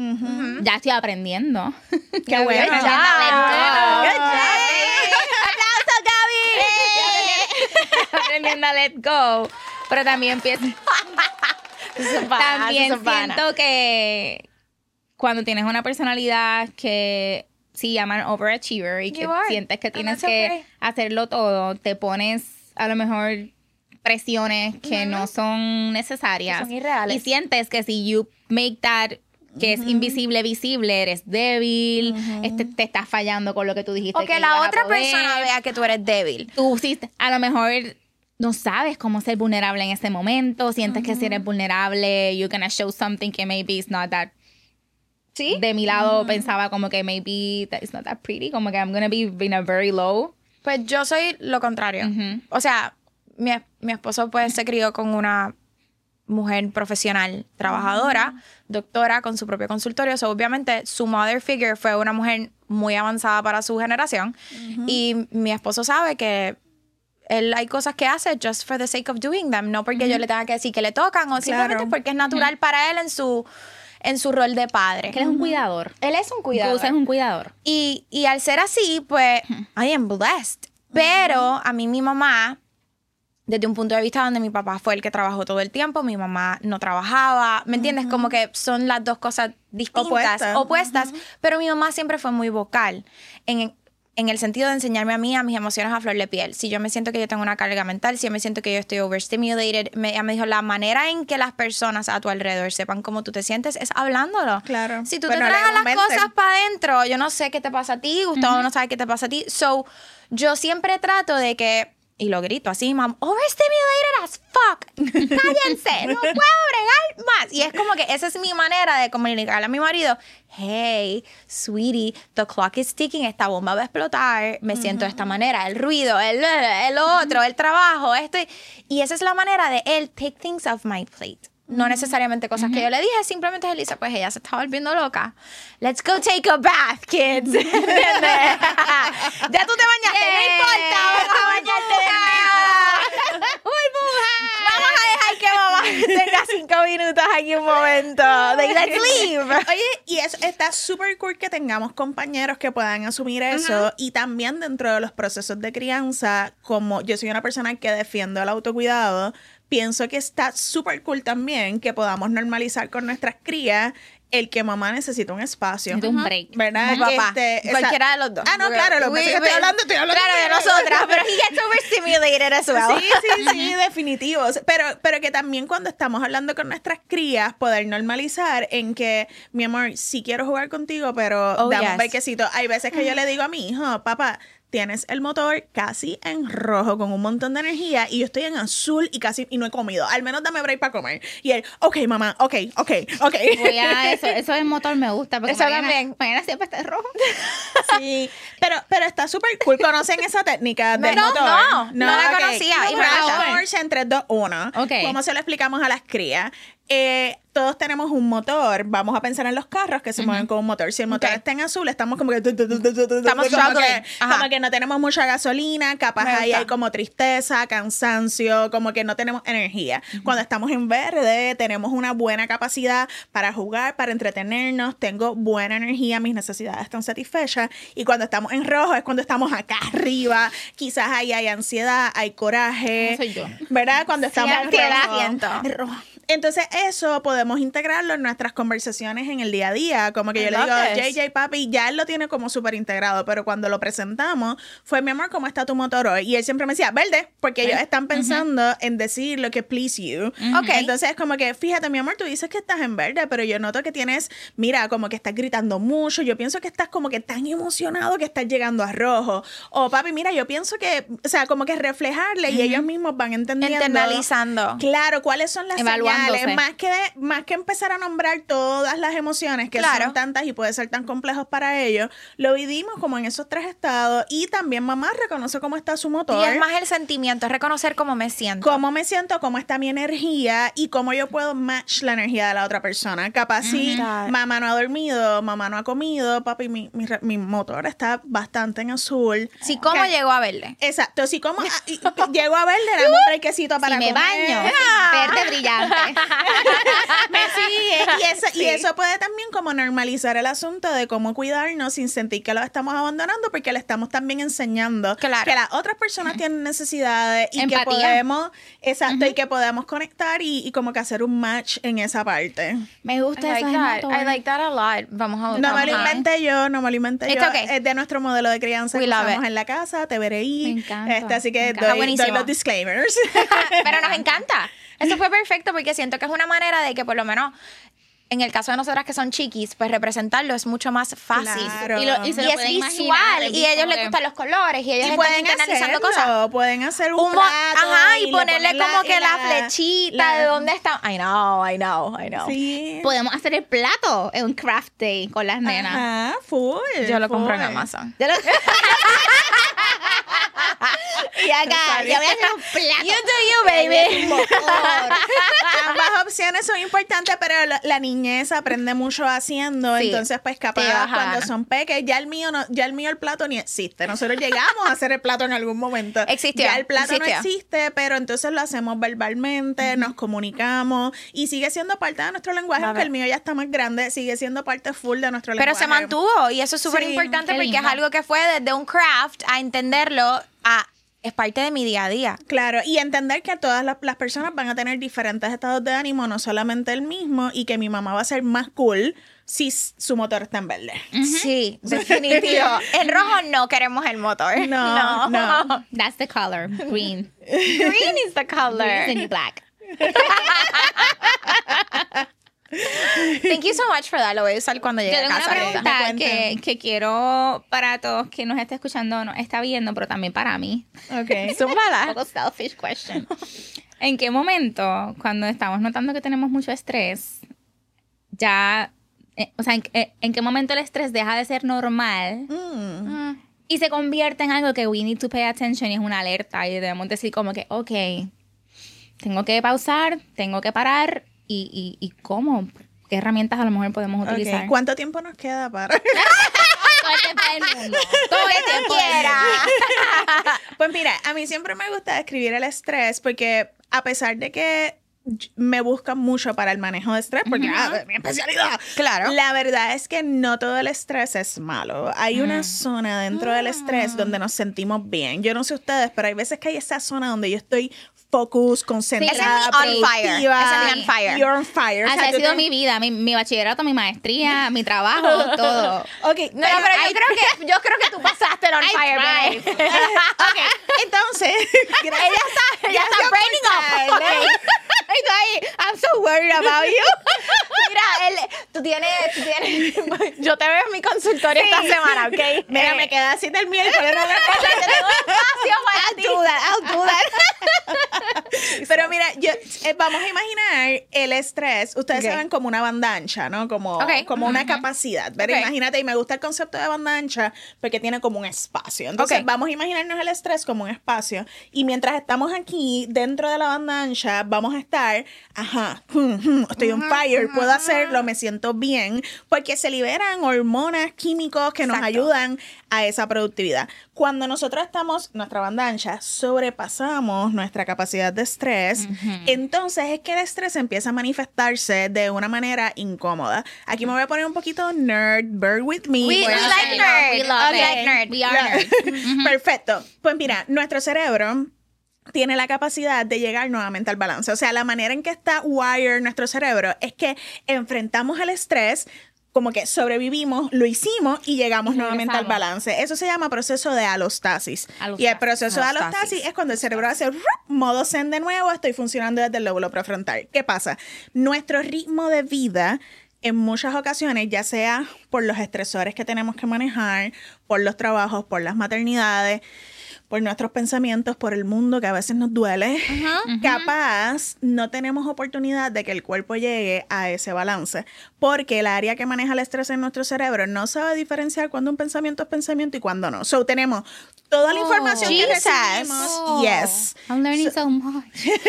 Ya estoy aprendiendo. Qué bueno. Estoy aprendiendo a let go. Estoy aprendiendo a let go. Pero también pienso, Eso es pana, también eso es pana. siento que cuando tienes una personalidad que sí llaman overachiever y que You are. sientes que And tienes that's que okay. hacerlo todo, te pones a lo mejor presiones que no son necesarias. Que son irreales. Y sientes que si you make that que es invisible, visible, eres débil, este, te estás fallando con lo que tú dijiste. O que ibas la a otra poder. persona vea que tú eres débil. Tú sí, a lo mejor no sabes cómo ser vulnerable en ese momento. Sientes uh-huh. que si eres vulnerable, you're gonna show something que maybe it's not that... ¿Sí? De mi lado uh-huh. pensaba como que maybe that it's not that pretty. Como que I'm gonna be in a very low. Pues yo soy lo contrario. Uh-huh. O sea, mi, mi esposo pues se crió con una mujer profesional, trabajadora, uh-huh. doctora, con su propio consultorio. So, obviamente, su mother figure fue una mujer muy avanzada para su generación. Uh-huh. Y mi esposo sabe que él hay cosas que hace just for the sake of doing them, no porque uh-huh. yo le tenga que decir que le tocan o claro. simplemente porque es natural uh-huh. para él en su, en su rol de padre. Que él es un cuidador. Él es un cuidador. Tú es un cuidador. Y, y al ser así, pues, uh-huh. I am blessed. Pero uh-huh. a mí mi mamá, desde un punto de vista donde mi papá fue el que trabajó todo el tiempo, mi mamá no trabajaba, ¿me entiendes? Uh-huh. Como que son las dos cosas distintas, opuestas, opuestas uh-huh. pero mi mamá siempre fue muy vocal en, en el sentido de enseñarme a mí a mis emociones a flor de piel. Si yo me siento que yo tengo una carga mental, si yo me siento que yo estoy overstimulated, me, ella me dijo, la manera en que las personas a tu alrededor sepan cómo tú te sientes es hablándolo. Claro. Si tú bueno, te tragas las cosas para adentro, yo no sé qué te pasa a ti, Gustavo uh-huh. no sabe qué te pasa a ti. So, yo siempre trato de que, y lo grito así, mam, overstimulated as fuck. Cállense, no puedo bregar más. Y es como que esa es mi manera de comunicarle a mi marido. Hey, sweetie, the clock is ticking, esta bomba va a explotar. Me uh-huh. siento de esta manera, el ruido, el, el otro, el trabajo, esto. Y esa es la manera de él take things off my plate. No necesariamente cosas uh-huh. que yo le dije, simplemente Elisa, pues ella se está volviendo loca. Let's go take a bath, kids. ¿Entiendes? Ya tú te bañaste, yeah. no importa, vamos a bañarte de nuevo. Vamos a dejar que mamá tenga cinco minutos aquí un momento. De let's leave. Oye, y eso está súper cool que tengamos compañeros que puedan asumir eso. Uh-huh. Y también dentro de los procesos de crianza, como yo soy una persona que defiendo el autocuidado, pienso que está súper cool también que podamos normalizar con nuestras crías el que mamá necesita un espacio. Necesita un break. ¿Verdad? Como papá. Este, Cualquiera de los dos. Ah, no, claro. Lo que estoy hablando, estoy hablando. Claro, de nosotras. Pero he gets overstimulated as well. Sí, sí, sí, definitivo. Pero, pero que también cuando estamos hablando con nuestras crías, poder normalizar en que, mi amor, sí quiero jugar contigo, pero oh, dame yes. un brequecito. Hay veces que yo le digo a mi hijo, papá, tienes el motor casi en rojo con un montón de energía y yo estoy en azul y casi y no he comido. Al menos dame break para comer. Y él, ok, mamá, ok, ok, ok. Voy a eso, eso del motor me gusta porque eso mañana, también. mañana siempre está rojo. Sí, pero, pero está súper cool. ¿Conocen esa técnica del no, motor? No, no, no la okay. conocía. Y Porsche en tres, dos, uno. Okay. ¿Cómo se lo explicamos a las crías? Eh, todos tenemos un motor. Vamos a pensar en los carros que se uh-huh. mueven con un motor. Si el motor okay. está en azul, estamos como que... Estamos como que, como que no tenemos mucha gasolina. Capaz Me ahí gusta. hay como tristeza, cansancio, como que no tenemos energía. Uh-huh. Cuando estamos en verde, tenemos una buena capacidad para jugar, para entretenernos. Tengo buena energía, mis necesidades están satisfechas. Y cuando estamos en rojo es cuando estamos acá arriba. Quizás ahí hay ansiedad, hay coraje. Soy yo. ¿Verdad? Cuando estamos sí, ansiedad, en rojo. rojo. Entonces eso podemos integrarlo en nuestras conversaciones en el día a día. Como que yo le digo, J J, papi, ya él lo tiene como súper integrado, pero cuando lo presentamos fue, mi amor, ¿cómo está tu motor hoy? Y él siempre me decía, verde, porque ellos están pensando uh-huh. en decir lo que please you. Uh-huh. Okay. Entonces es como que, fíjate, mi amor, tú dices que estás en verde, pero yo noto que tienes, mira, como que estás gritando mucho. Yo pienso que estás como que tan emocionado que estás llegando a rojo. O, papi, mira, yo pienso que, o sea, como que reflejarle uh-huh. y ellos mismos van entendiendo. Internalizando. Claro, cuáles son las señales. Más que, de, más que empezar a nombrar todas las emociones, que claro. son tantas y puede ser tan complejos para ellos, lo vivimos como en esos tres estados. Y también mamá reconoce cómo está su motor. Y es más el sentimiento, es reconocer cómo me siento. Cómo me siento, cómo está mi energía y cómo yo puedo match la energía de la otra persona. Capaz uh-huh. si mamá no ha dormido, mamá no ha comido, papi, mi, mi, mi motor está bastante en azul. Si como que, llegó a verle. Exacto, si como llego a verle, le damos un brequecito para si me comer. baño, verde brillante. Me sigue. Y eso, sí. y eso puede también como normalizar el asunto de cómo cuidarnos sin sentir que lo estamos abandonando, porque le estamos también enseñando claro. que las otras personas uh-huh. tienen necesidades y empatía. que podemos, exacto, uh-huh. y que podemos conectar y, y como que hacer un match en esa parte. Me gusta I eso. like that. I like that a lot. Vamos a No vamos me lo inventé yo, no me lo inventé It's yo. okay. Es de nuestro modelo de crianza We que love usamos it. en la casa, T V R I. Me encanta. Este, así que encanta. doy, doy los disclaimers. Pero nos encanta. Eso fue perfecto porque siento que es una manera de que por lo menos en el caso de nosotras que son chiquis, pues representarlo es mucho más fácil. Claro. Y, lo- y se Y lo es pueden visual, imaginar, es y a ellos les visual. gustan los colores, y ellos Y están pueden internalizando hacerlo, cosas. pueden hacer un Un mo- plato ajá, y, le ponerle ponen como que la, la- flechita la- de dónde está. I know, I know, I know. Sí. Podemos hacer el plato en un craft day con las nenas. Ajá, full. Yo lo compro en full. Amazon. Yo lo- y acá, yo voy a hacer un plato. You do you, baby. Ambas opciones son importantes, pero la, la niñez aprende mucho haciendo, Sí. entonces pues capaz Sí, ajá. cuando son pequeños, ya el mío no, ya el mío el plato ni existe. Nosotros llegamos a hacer el plato en algún momento. Existió, Ya el plato existió. no existe, pero entonces lo hacemos verbalmente, nos comunicamos y sigue siendo parte de nuestro lenguaje, A aunque ver. el mío ya está más grande, sigue siendo parte full de nuestro Pero lenguaje. se mantuvo y eso es súper Sí, importante qué porque lindo. es algo que fue desde un craft a entenderlo a es parte de mi día a día. Claro, y entender que todas las, las personas van a tener diferentes estados de ánimo, no solamente el mismo, y que mi mamá va a ser más cool si s- su motor está en verde. Sí, definitivo. En rojo no queremos el motor. No, no. That's the color, green. Green is the color. Green is the new black. Thank you so much for that. Lo voy a usar cuando Yo llegue a tengo una casa. ahorita. pregunta Me que, cuentan. que quiero para todos que nos esté escuchando, nos está viendo, pero también para mí. Ok. Zúmbala. Un poco selfish question. ¿En qué momento, cuando estamos notando que tenemos mucho estrés, ya, eh, o sea, en, eh, en qué momento el estrés deja de ser normal Mm. y se convierte en algo que we need to pay attention y es una alerta y debemos decir como que, ok, tengo que pausar, tengo que parar y, y, y cómo, qué herramientas a lo mejor podemos Ok, utilizar? ¿cuánto tiempo nos queda para...? Todo el tiempo del mundo. Todo el tiempo del quiera. mundo. Pues mira, a mí siempre me gusta describir el estrés porque a pesar de que me buscan mucho para el manejo de estrés, porque ah, es mi especialidad. Claro. La verdad es que no todo el estrés es malo. Hay una zona dentro del estrés donde nos sentimos bien. Yo no sé ustedes, pero hay veces que hay esa zona donde yo estoy focus, concentrada, Ese es mi on fire. productiva. Ese es mi on fire. You're on fire. O Así sea, ha tú sido te- mi vida, mi, mi bachillerato, mi maestría, mi trabajo, todo. Ok, No, no, pero yo creo que yo creo que tú pasaste el on I fire, tried. bebé. Ok, entonces... Ella está, ella está Gracias braining por up. traerle. Ay, no, ay, I'm so worried about you. Mira, él, tú tienes, tú tienes, yo te veo en mi consultorio esta semana, ¿ok? Mira, Eh, me queda así del miércoles. no me- o sea, yo tengo un espacio para I'll ti. do that, I'll do that. Pero mira, yo, eh, vamos a imaginar el estrés. Ustedes Ok. saben como una banda ancha, ¿no? Como, Ok. como una capacidad. ¿verdad? Ok. Imagínate, y me gusta el concepto de banda ancha porque tiene como un espacio. Entonces, Ok. vamos a imaginarnos el estrés como un espacio. Y mientras estamos aquí, dentro de la banda ancha, vamos a estar, ajá, hmm, hmm, estoy on fire, puedo hacerlo, me siento bien, porque se liberan hormonas, químicos que nos Exacto. ayudan a esa productividad. Cuando nosotros estamos, nuestra banda ancha, sobrepasamos nuestra capacidad de estrés, entonces es que el estrés empieza a manifestarse de una manera incómoda. Aquí me voy a poner un poquito nerd, bear with me. We- Voy we a like hacer- nerd. We love We it. like nerd. We are nerds. Perfecto. Pues mira, nuestro cerebro tiene la capacidad de llegar nuevamente al balance. O sea, la manera en que está wired nuestro cerebro es que enfrentamos el estrés, como que sobrevivimos, lo hicimos y llegamos Y nuevamente al regresamos. balance. Eso se llama proceso de alostasis. Alostasis. Y el proceso de Alostasis. alostasis es cuando el cerebro hace ¡rup! Modo zen de nuevo, estoy funcionando desde el lóbulo prefrontal. ¿Qué pasa? Nuestro ritmo de vida en muchas ocasiones, ya sea por los estresores que tenemos que manejar, por los trabajos, por las maternidades, por nuestros pensamientos, por el mundo que a veces nos duele, capaz no tenemos oportunidad de que el cuerpo llegue a ese balance, porque el área que maneja el estrés en nuestro cerebro no sabe diferenciar cuando un pensamiento es pensamiento y cuando no. So, tenemos toda la información que Jesus. recibimos. Oh, Yes. I'm learning so much.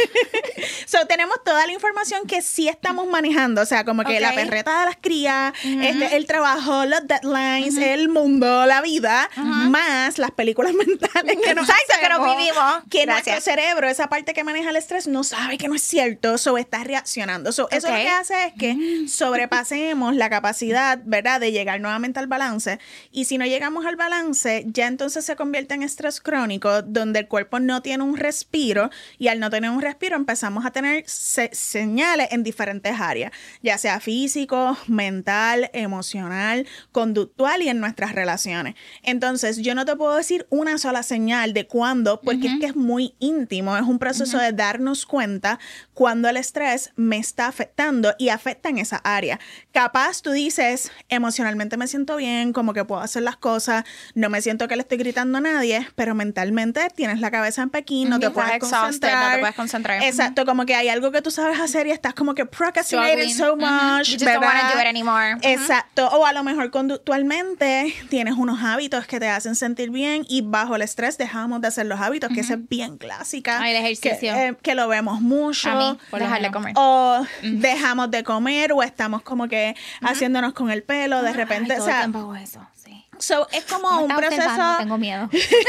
So, tenemos toda la información que sí estamos manejando, o sea, como que Ok. la perreta de las crías, este, el trabajo, los deadlines, el mundo, la vida, más las películas mentales que nos Exacto, que nos hacemos, vivimos. que Gracias. nuestro cerebro, esa parte que maneja el estrés, no sabe que no es cierto, so está reaccionando. So, eso Ok. lo que hace es que sobrepasemos la capacidad, ¿verdad?, de llegar nuevamente al balance. Y si no llegamos al balance, ya entonces se convierte en estrés crónico, donde el cuerpo no tiene un respiro, y al no tener un respiro empezamos a tener se- señales en diferentes áreas, ya sea físico, mental, emocional, conductual y en nuestras relaciones. Entonces, yo no te puedo decir una sola señal señal de cuándo, porque uh-huh. es que es muy íntimo, es un proceso uh-huh. de darnos cuenta cuando el estrés me está afectando y afecta en esa área. Capaz tú dices, emocionalmente me siento bien, como que puedo hacer las cosas, no me siento que le estoy gritando a nadie, pero mentalmente tienes la cabeza en Pekín, no, uh-huh. te, puedes concentrar. no te puedes concentrar. Exacto, uh-huh. como que hay algo que tú sabes hacer y estás como que procrastinating so much, uh-huh. You just ¿verdad? don't want to do it anymore. Uh-huh. Exacto, o a lo mejor conductualmente tienes unos hábitos que te hacen sentir bien y bajo el estrés dejamos de hacer los hábitos, uh-huh. que esa es bien clásica. Ay, el ejercicio. Que, eh, que lo vemos mucho. A mí, por dejar de comer. O uh-huh. dejamos de comer o estamos como que uh-huh. haciéndonos con el pelo, de repente. Ay, todo o sea, el tiempo hago eso, sí. So, es como Me un está proceso. observando, tengo miedo.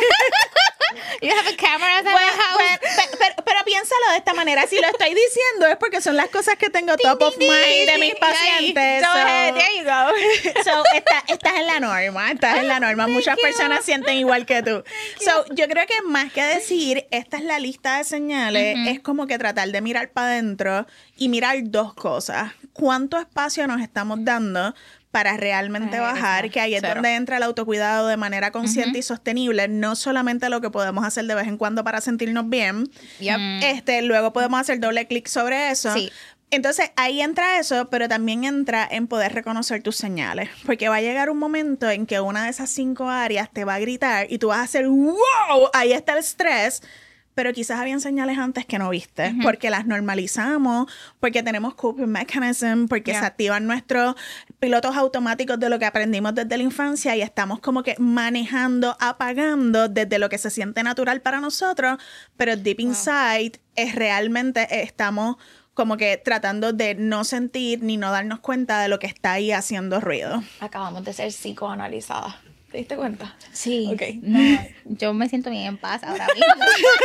You have cameras in Bueno, the house. bueno, pe- pero, pero piénsalo de esta manera. Si lo estoy diciendo es porque son las cosas que tengo top of mind de mis pacientes. Go so, ahead, there you go. So, está, estás en la norma, estás en la norma. Muchas personas sienten igual que tú. So, yo creo que más que decir, esta es la lista de señales, uh-huh. es como que tratar de mirar para adentro y mirar dos cosas. ¿Cuánto espacio nos estamos dando para realmente Ay, bajar? Que ahí es cero. donde entra el autocuidado de manera consciente uh-huh. y sostenible, no solamente lo que podemos hacer de vez en cuando para sentirnos bien. Yep. Este, luego podemos hacer doble clic sobre eso. Sí. Entonces, ahí entra eso, pero también entra en poder reconocer tus señales. Porque va a llegar un momento en que una de esas cinco áreas te va a gritar y tú vas a hacer ¡wow! Ahí está el estrés. Pero quizás habían señales antes que no viste, uh-huh. porque las normalizamos, porque tenemos coping mechanism, porque yeah. se activan nuestros pilotos automáticos de lo que aprendimos desde la infancia y estamos como que manejando, apagando desde lo que se siente natural para nosotros, pero deep wow. inside es realmente eh, estamos como que tratando de no sentir ni no darnos cuenta de lo que está ahí haciendo ruido. Acabamos de ser psicoanalizadas. ¿Te diste cuenta? Sí. Okay. No, yo me siento bien en paz ahora mismo.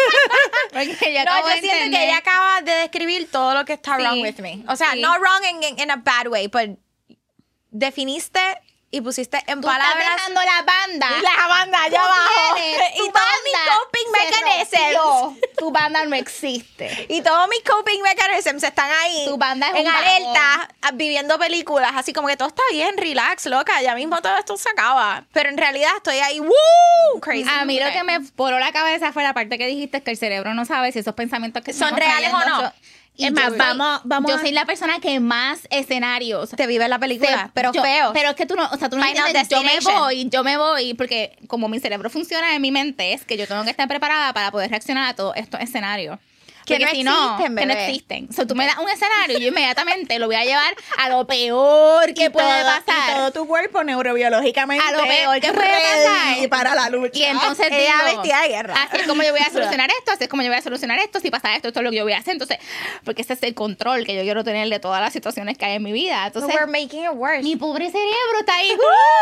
Porque ya no, acabo yo de siento entender. que ella acaba de describir todo lo que está Sí. wrong with me. O sea, Sí. no wrong in, in a bad way, pero definiste y pusiste en Tú palabras estás dejando la banda. la banda allá Tú abajo. tienes, Y tu todos mis banda coping se mechanisms. rompió. Tu banda no existe. Y todos mis coping mechanisms están ahí Tu banda es en un alerta, a- viviendo películas, así como que todo está bien, relax, loca, ya mismo todo esto se acaba. Pero en realidad estoy ahí, ¡woo! Crazy. A mí lo Ok. que me voló la cabeza fue la parte que dijiste que el cerebro no sabe si esos pensamientos que ¿Son estamos reales o trayendo no? son- Y Es más, yo soy- vamos- vamos Yo a- soy la persona que más escenarios Te vive la película, Se- pero yo- feo. Pero es que tú no, o sea, tú no Final entiendes, yo me Destination. voy, yo me voy, porque como mi cerebro funciona en mi mente, es que yo tengo que estar preparada para poder reaccionar a todos estos escenarios. Que Porque no si no, existen, que no bebé. existen. O sea, tú me das un escenario y yo inmediatamente lo voy a llevar a lo peor que Y puede todo- pasar. Y todo tu cuerpo neurobiológicamente A lo peor que puede ready pasar. para la lucha. Y entonces Ella digo, vestida de guerra. así es como yo voy a solucionar esto, así es como yo voy a solucionar esto, si pasa esto, esto es lo que yo voy a hacer. Entonces, porque ese es el control que yo quiero tener de todas las situaciones que hay en mi vida. Entonces, We're making it worse. mi pobre cerebro está ahí. ¡Uh!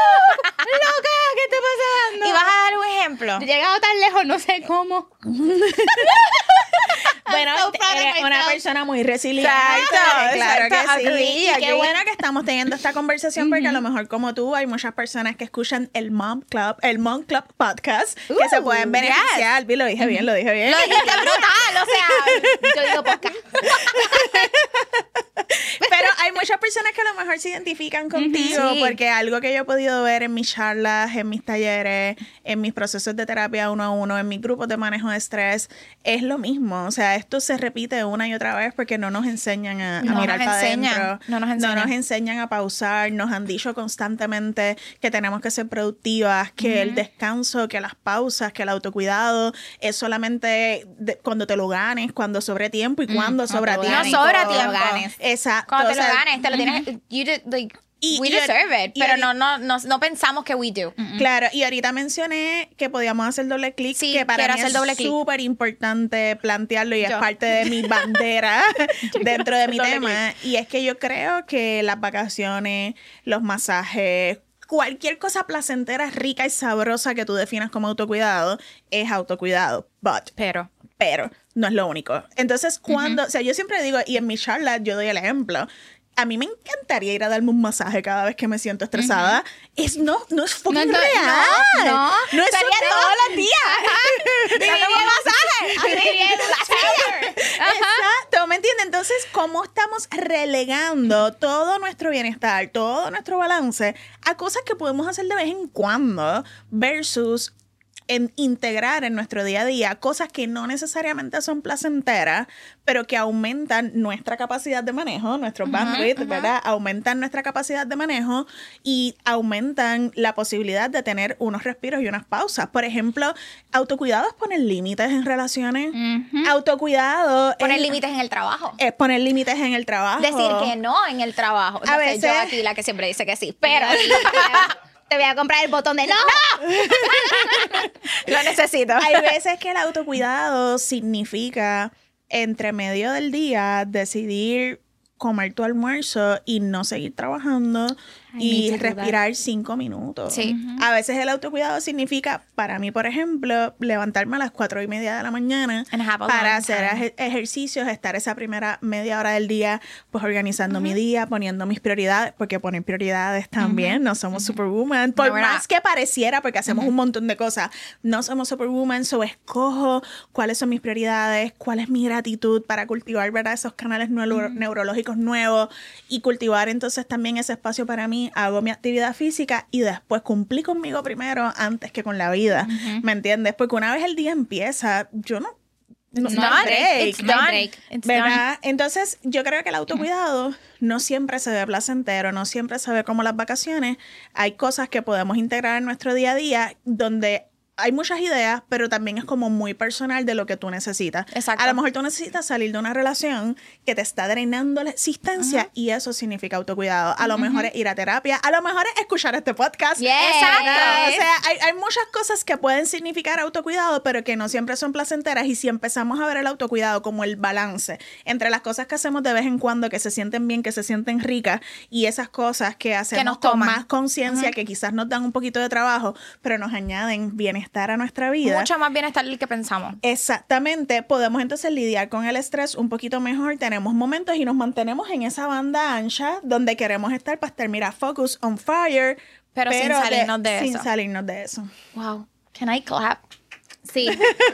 ¡Loca! ¿Qué está pasando? Y vas a dar un ejemplo. Yo he llegado tan lejos, no sé cómo. Bueno, I'm so proud of eres una myself. persona muy resiliente. Exacto, claro exacto, que sí. agree, Y qué agree. bueno que estamos teniendo esta conversación porque a lo mejor como tú hay muchas personas que escuchan el Mom Club, el Mom Club Podcast, que Uh, se pueden beneficiar. Vi, Lo dije bien, lo dije bien. Lo dijiste brutal, o sea, Yo digo podcast. Pero hay muchas personas que a lo mejor se identifican contigo Sí. porque algo que yo he podido ver en mis charlas, en mis talleres, en mis procesos de terapia uno a uno, en mis grupos de manejo de estrés, es lo mismo. O sea, esto se repite una y otra vez porque no nos enseñan a, a No mirar nos para enseñan, adentro. no nos enseñan. No nos enseñan a pausar. Nos han dicho constantemente que tenemos que ser productivas, que el descanso, que las pausas, que el autocuidado es solamente de- cuando te lo ganes, cuando sobre tiempo y cuando sobra te lo tiempo. ganes, No sobra cuando lo tiempo. ganes. Exacto. cuando o te lo sea, ganes, te lo tienes, you de- like, Y- we y- deserve it, y- pero y- no, no, no, no pensamos que we do. Claro, y ahorita mencioné que podíamos hacer doble clic, Sí, que para quiero mí hacer es doble clic. súper importante plantearlo y es Yo. parte de mi bandera dentro de mi doble tema. Y es que yo creo que las vacaciones, los masajes, cualquier cosa placentera, rica y sabrosa que tú definas como autocuidado, es autocuidado. But, Pero, pero, no es lo único. Entonces, cuando, o sea, yo siempre digo, y en mi charla yo doy el ejemplo, a mí me encantaría ir a darme un masaje cada vez que me siento estresada. Es no, no es fucking No, no, real. no, no. no es sería un- todos los días. Viviría Dame un masaje. Viviría en la shower. Ajá. Exacto, ¿me entiendes? Entonces, ¿cómo estamos relegando todo nuestro bienestar, todo nuestro balance a cosas que podemos hacer de vez en cuando versus en integrar en nuestro día a día cosas que no necesariamente son placenteras, pero que aumentan nuestra capacidad de manejo, nuestro uh-huh, bandwidth, uh-huh. ¿verdad? Aumentan nuestra capacidad de manejo y aumentan la posibilidad de tener unos respiros y unas pausas. Por ejemplo, autocuidado es poner límites en relaciones. Uh-huh. Autocuidado poner es límites en el trabajo. Es poner límites en el trabajo. Decir que no en el trabajo. No a sé, veces, yo aquí la que siempre dice que sí, pero te voy a comprar el botón de no. ¡No! Lo necesito. Hay veces que el autocuidado significa entre medio del día decidir comer tu almuerzo y no seguir trabajando y respirar cinco minutos. Sí. Uh-huh. A veces el autocuidado significa, para mí, por ejemplo, levantarme a las cuatro y media de la mañana para hacer ej- ejercicios, estar esa primera media hora del día, pues organizando uh-huh. mi día, poniendo mis prioridades, porque poner prioridades también, uh-huh. no somos uh-huh. superwoman, por no, más que pareciera, porque hacemos uh-huh. un montón de cosas, no somos superwoman, so escojo cuáles son mis prioridades, cuál es mi gratitud para cultivar, ¿verdad? Esos canales neuro- uh-huh. neurológicos nuevos y cultivar entonces también ese espacio para mí. Hago mi actividad física y después cumplí conmigo primero antes que con la vida, uh-huh. ¿me entiendes? Porque una vez el día empieza, yo no... No, no hay break, it's done. break. It's ¿verdad? Done. Entonces, yo creo que el autocuidado uh-huh. no siempre se ve placentero, no siempre se ve como las vacaciones. Hay cosas que podemos integrar en nuestro día a día donde hay muchas ideas, pero también es como muy personal de lo que tú necesitas. Exacto. A lo mejor tú necesitas salir de una relación que te está drenando la existencia uh-huh. y eso significa autocuidado. A lo uh-huh. mejor es ir a terapia, a lo mejor es escuchar este podcast. Yes. Exacto. O sea, hay, hay muchas cosas que pueden significar autocuidado, pero que no siempre son placenteras. Y si empezamos a ver el autocuidado como el balance entre las cosas que hacemos de vez en cuando que se sienten bien, que se sienten ricas, y esas cosas que hacemos que nos con toman. más conciencia, uh-huh. que quizás nos dan un poquito de trabajo, pero nos añaden bienestar a nuestra vida. Mucho más bienestar del que pensamos. Exactamente. Podemos entonces lidiar con el estrés un poquito mejor. Tenemos momentos y nos mantenemos en esa banda ancha donde queremos estar para estar, mira, focus on fire. Pero, pero sin salirnos de, de sin eso. Sin salirnos de eso. Wow. Can I clap? Sí.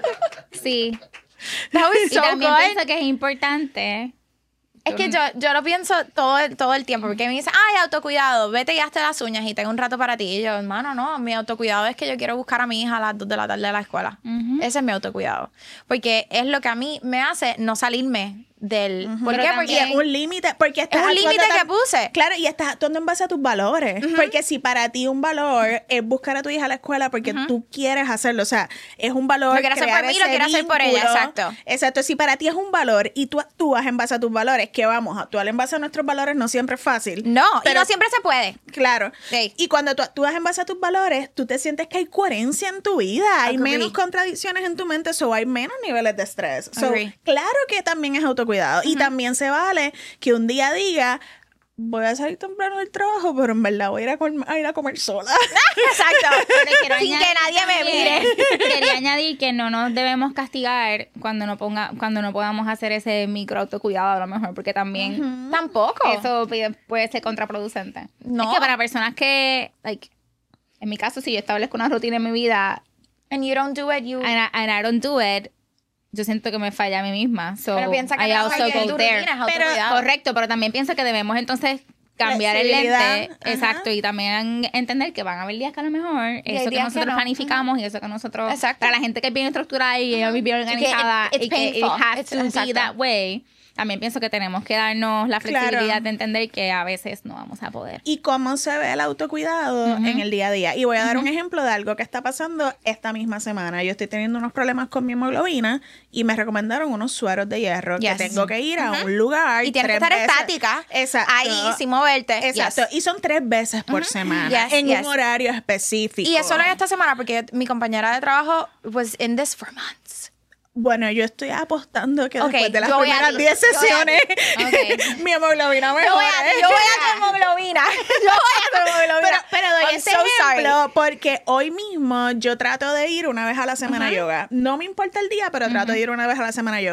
Sí. That was y so también good. pienso que es importante. Es que yo, yo lo pienso todo el, todo el tiempo, porque me dicen, ay, autocuidado, vete y hazte las uñas y tengo un rato para ti. Y yo, hermano, no, mi autocuidado es que yo quiero buscar a mi hija a las dos de la tarde de la escuela. Uh-huh. Ese es mi autocuidado. Porque es lo que a mí me hace no salirme del... Uh-huh. ¿Por Pero qué? Porque es un límite. Porque es un límite que puse. Claro, y estás actuando en base a tus valores. Uh-huh. Porque si para ti un valor es buscar a tu hija a la escuela porque uh-huh. tú quieres hacerlo, o sea, es un valor... Lo quiero hacer por mí, lo quiero hacer por ella, exacto. Exacto. Si para ti es un valor y tú actúas en base a tus valores, que vamos, actuar en base a nuestros valores no siempre es fácil. No, pero, y no siempre se puede. Claro. Sí. Y cuando tú actúas en base a tus valores, tú te sientes que hay coherencia en tu vida, hay Agree. menos contradicciones en tu mente, so hay menos niveles de estrés. So, Agree. claro que también es autocuidado. Uh-huh. Y también se vale que un día diga, voy a salir temprano del trabajo, pero en verdad voy a ir a, com- a, ir a comer sola. Exacto. Sin que nadie me mire. Quería añadir que no nos debemos castigar cuando no ponga, cuando no podamos hacer ese micro autocuidado a lo mejor, porque también uh-huh. tampoco. Eso puede ser contraproducente. No. Es que para personas que, like, en mi caso, si yo establezco una rutina en mi vida and you don't do it, you and I, and I don't do it, yo siento que me falla a mí misma. So pero piensa que I no, also que go there. Pero, correcto, pero también pienso que debemos entonces cambiar el lente, ajá. exacto, y también entender que van a haber días que a lo mejor eso que nosotros que no. planificamos uh-huh. y eso que nosotros, exacto. para la gente que es bien estructurada y uh-huh. bien organizada it, y que it has it's, to exacto. be that way, también pienso que tenemos que darnos la flexibilidad claro. de entender que a veces no vamos a poder. Y cómo se ve el autocuidado uh-huh. en el día a día. Y voy a dar uh-huh. un ejemplo de algo que está pasando esta misma semana. Yo estoy teniendo unos problemas con mi hemoglobina y me recomendaron unos sueros de hierro yes. que tengo que ir uh-huh. a un lugar. Y tienes que estar veces. estática. Exacto. Ahí, sin moverte. Exacto. Yes. Y son tres veces por uh-huh. semana. Yes, en yes. un horario específico. Y eso no es esta semana porque mi compañera de trabajo was in this for months. Bueno, yo estoy apostando que okay, después de las primeras diez sesiones okay. mi hemoglobina mejora. Yo voy a, yo voy a tu hemoglobina. Yo voy a tu hemoglobina. Pero, pero doy I'm este so ejemplo sorry. porque hoy mismo yo trato de ir una vez a la semana uh-huh. a yoga. No me importa el día, pero uh-huh. trato de ir una vez a la semana a yoga.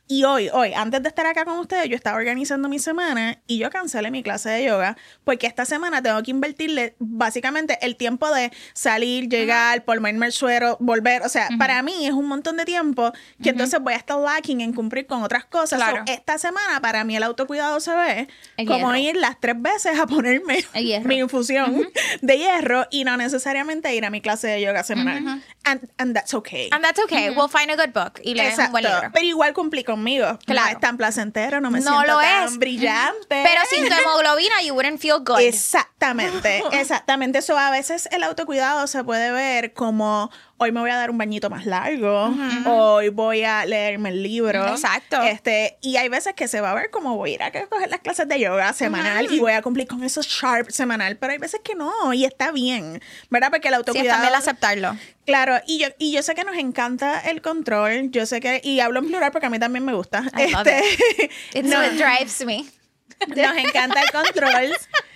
Y hoy, hoy, antes de estar acá con ustedes, yo estaba organizando mi semana y yo cancelé mi clase de yoga porque esta semana tengo que invertirle básicamente el tiempo de salir, llegar, ponerme el suero, volver. O sea, uh-huh. para mí es un montón de tiempo que uh-huh. entonces voy a estar lacking en cumplir con otras cosas. Claro. So, esta semana para mí el autocuidado se ve el como hierro. ir las tres veces a ponerme mi infusión uh-huh. de hierro y no necesariamente ir a mi clase de yoga semanal. Uh-huh. And, and that's okay. And that's okay. Uh-huh. We'll find a good book y lees un buen libro. Pero igual cumplí conmigo. Claro. No es tan placentero, no me no siento lo tan es. brillante. Pero sin tu hemoglobina, you wouldn't feel good. Exactamente, exactamente. Eso a veces el autocuidado se puede ver como hoy me voy a dar un bañito más largo, uh-huh. hoy voy a leerme el libro. Exacto. Este, y hay veces que se va a ver como voy a ir a coger las clases de yoga semanal uh-huh. y voy a cumplir con esos sharp semanal, pero hay veces que no, y está bien, ¿verdad? Porque el autocuidado... Sí, es también aceptarlo. Claro, y yo, y yo sé que nos encanta el control, yo sé que, y hablo en plural porque a mí también me gusta. I este, love it. It no, drives me. Nos encanta el control.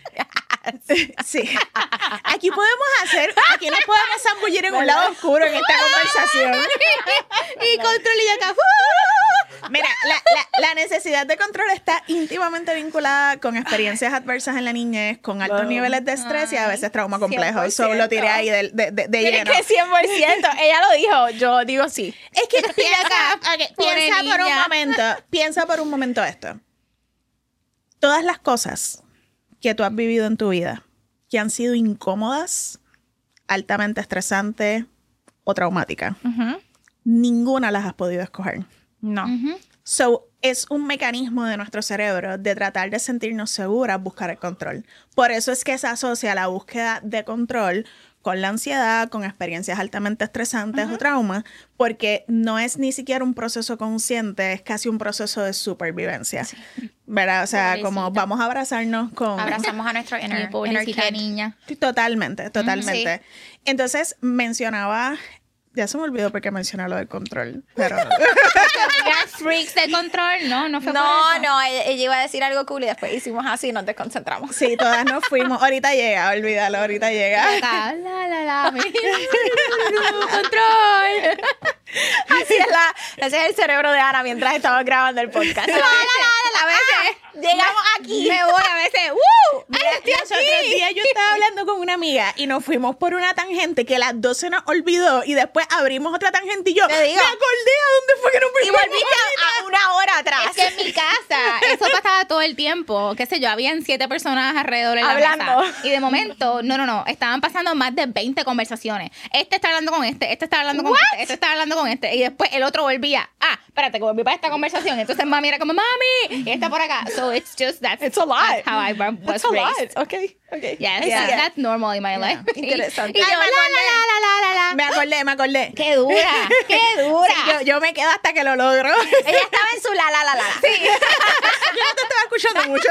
Sí. Aquí podemos hacer, aquí nos podemos zambullir en un lado oscuro en esta conversación. Y control y acá. Mira, la, la, la necesidad de control está íntimamente vinculada con experiencias adversas en la niñez, con altos wow. niveles de estrés Ay, y a veces trauma complejo. Solo tiré ahí de, de, de, de lleno. Es que cien por ciento. Ella lo dijo, yo digo sí. Es que piensa, okay, piensa por un momento, piensa por un momento esto. Todas las cosas que tú has vivido en tu vida que han sido incómodas, altamente estresantes o traumáticas, uh-huh. ninguna las has podido escoger. No. Uh-huh. So, es un mecanismo de nuestro cerebro de tratar de sentirnos seguras, buscar el control. Por eso es que se asocia la búsqueda de control con la ansiedad, con experiencias altamente estresantes uh-huh. o traumas, porque no es ni siquiera un proceso consciente, es casi un proceso de supervivencia. Sí. ¿Verdad? O sea, pobrecita. Como vamos a abrazarnos con... Abrazamos a nuestro inner, inner kid. niña. Totalmente, totalmente. Sí. Entonces, mencionaba... Ya se me olvidó porque mencioné lo del control, pero... freaks de control, no, no fue No, por eso. no, ella, ella iba a decir algo cool y después hicimos así y nos desconcentramos. Sí, todas nos fuimos. Ahorita llega, olvídalo, ahorita llega. La, la, la, la, control. Así es, la, ese es el cerebro de Ana mientras estamos grabando el podcast. La, la, la, la, la, a veces llegamos aquí. Me voy a veces, ¡uh! Mira, ¡Ay, los otros días yo estaba hablando con una amiga y nos fuimos por una tangente que las dos se nos olvidó y después abrimos otra tangente y yo Te digo, me acordé a dónde fue que nos y fuimos. volviste a, a una hora atrás. Es que en mi casa eso pasaba todo el tiempo. Qué sé yo, habían siete personas alrededor de la Hablando. mesa. Y de momento, no, no, no, estaban pasando más de veinte conversaciones. Este está hablando con este, este está hablando con What? este, este está hablando con este. Y después el otro volvía. Ah, espérate, que volví para esta conversación. Entonces mami era como, mami, y está por acá. So it's just that's, It's a lot. that's how I was It's a raised. lot. Okay, okay. Yes, Yeah. that's, that's normal in my life. Interesante. Y yo, Ay, me la, la, la, la, la, la. Me acordé, me acordé. Qué dura, qué dura. Sí, yo, yo me quedo hasta que lo logro. Ella estaba en su la, la, la, la. Sí. Yo no te estaba escuchando mucho.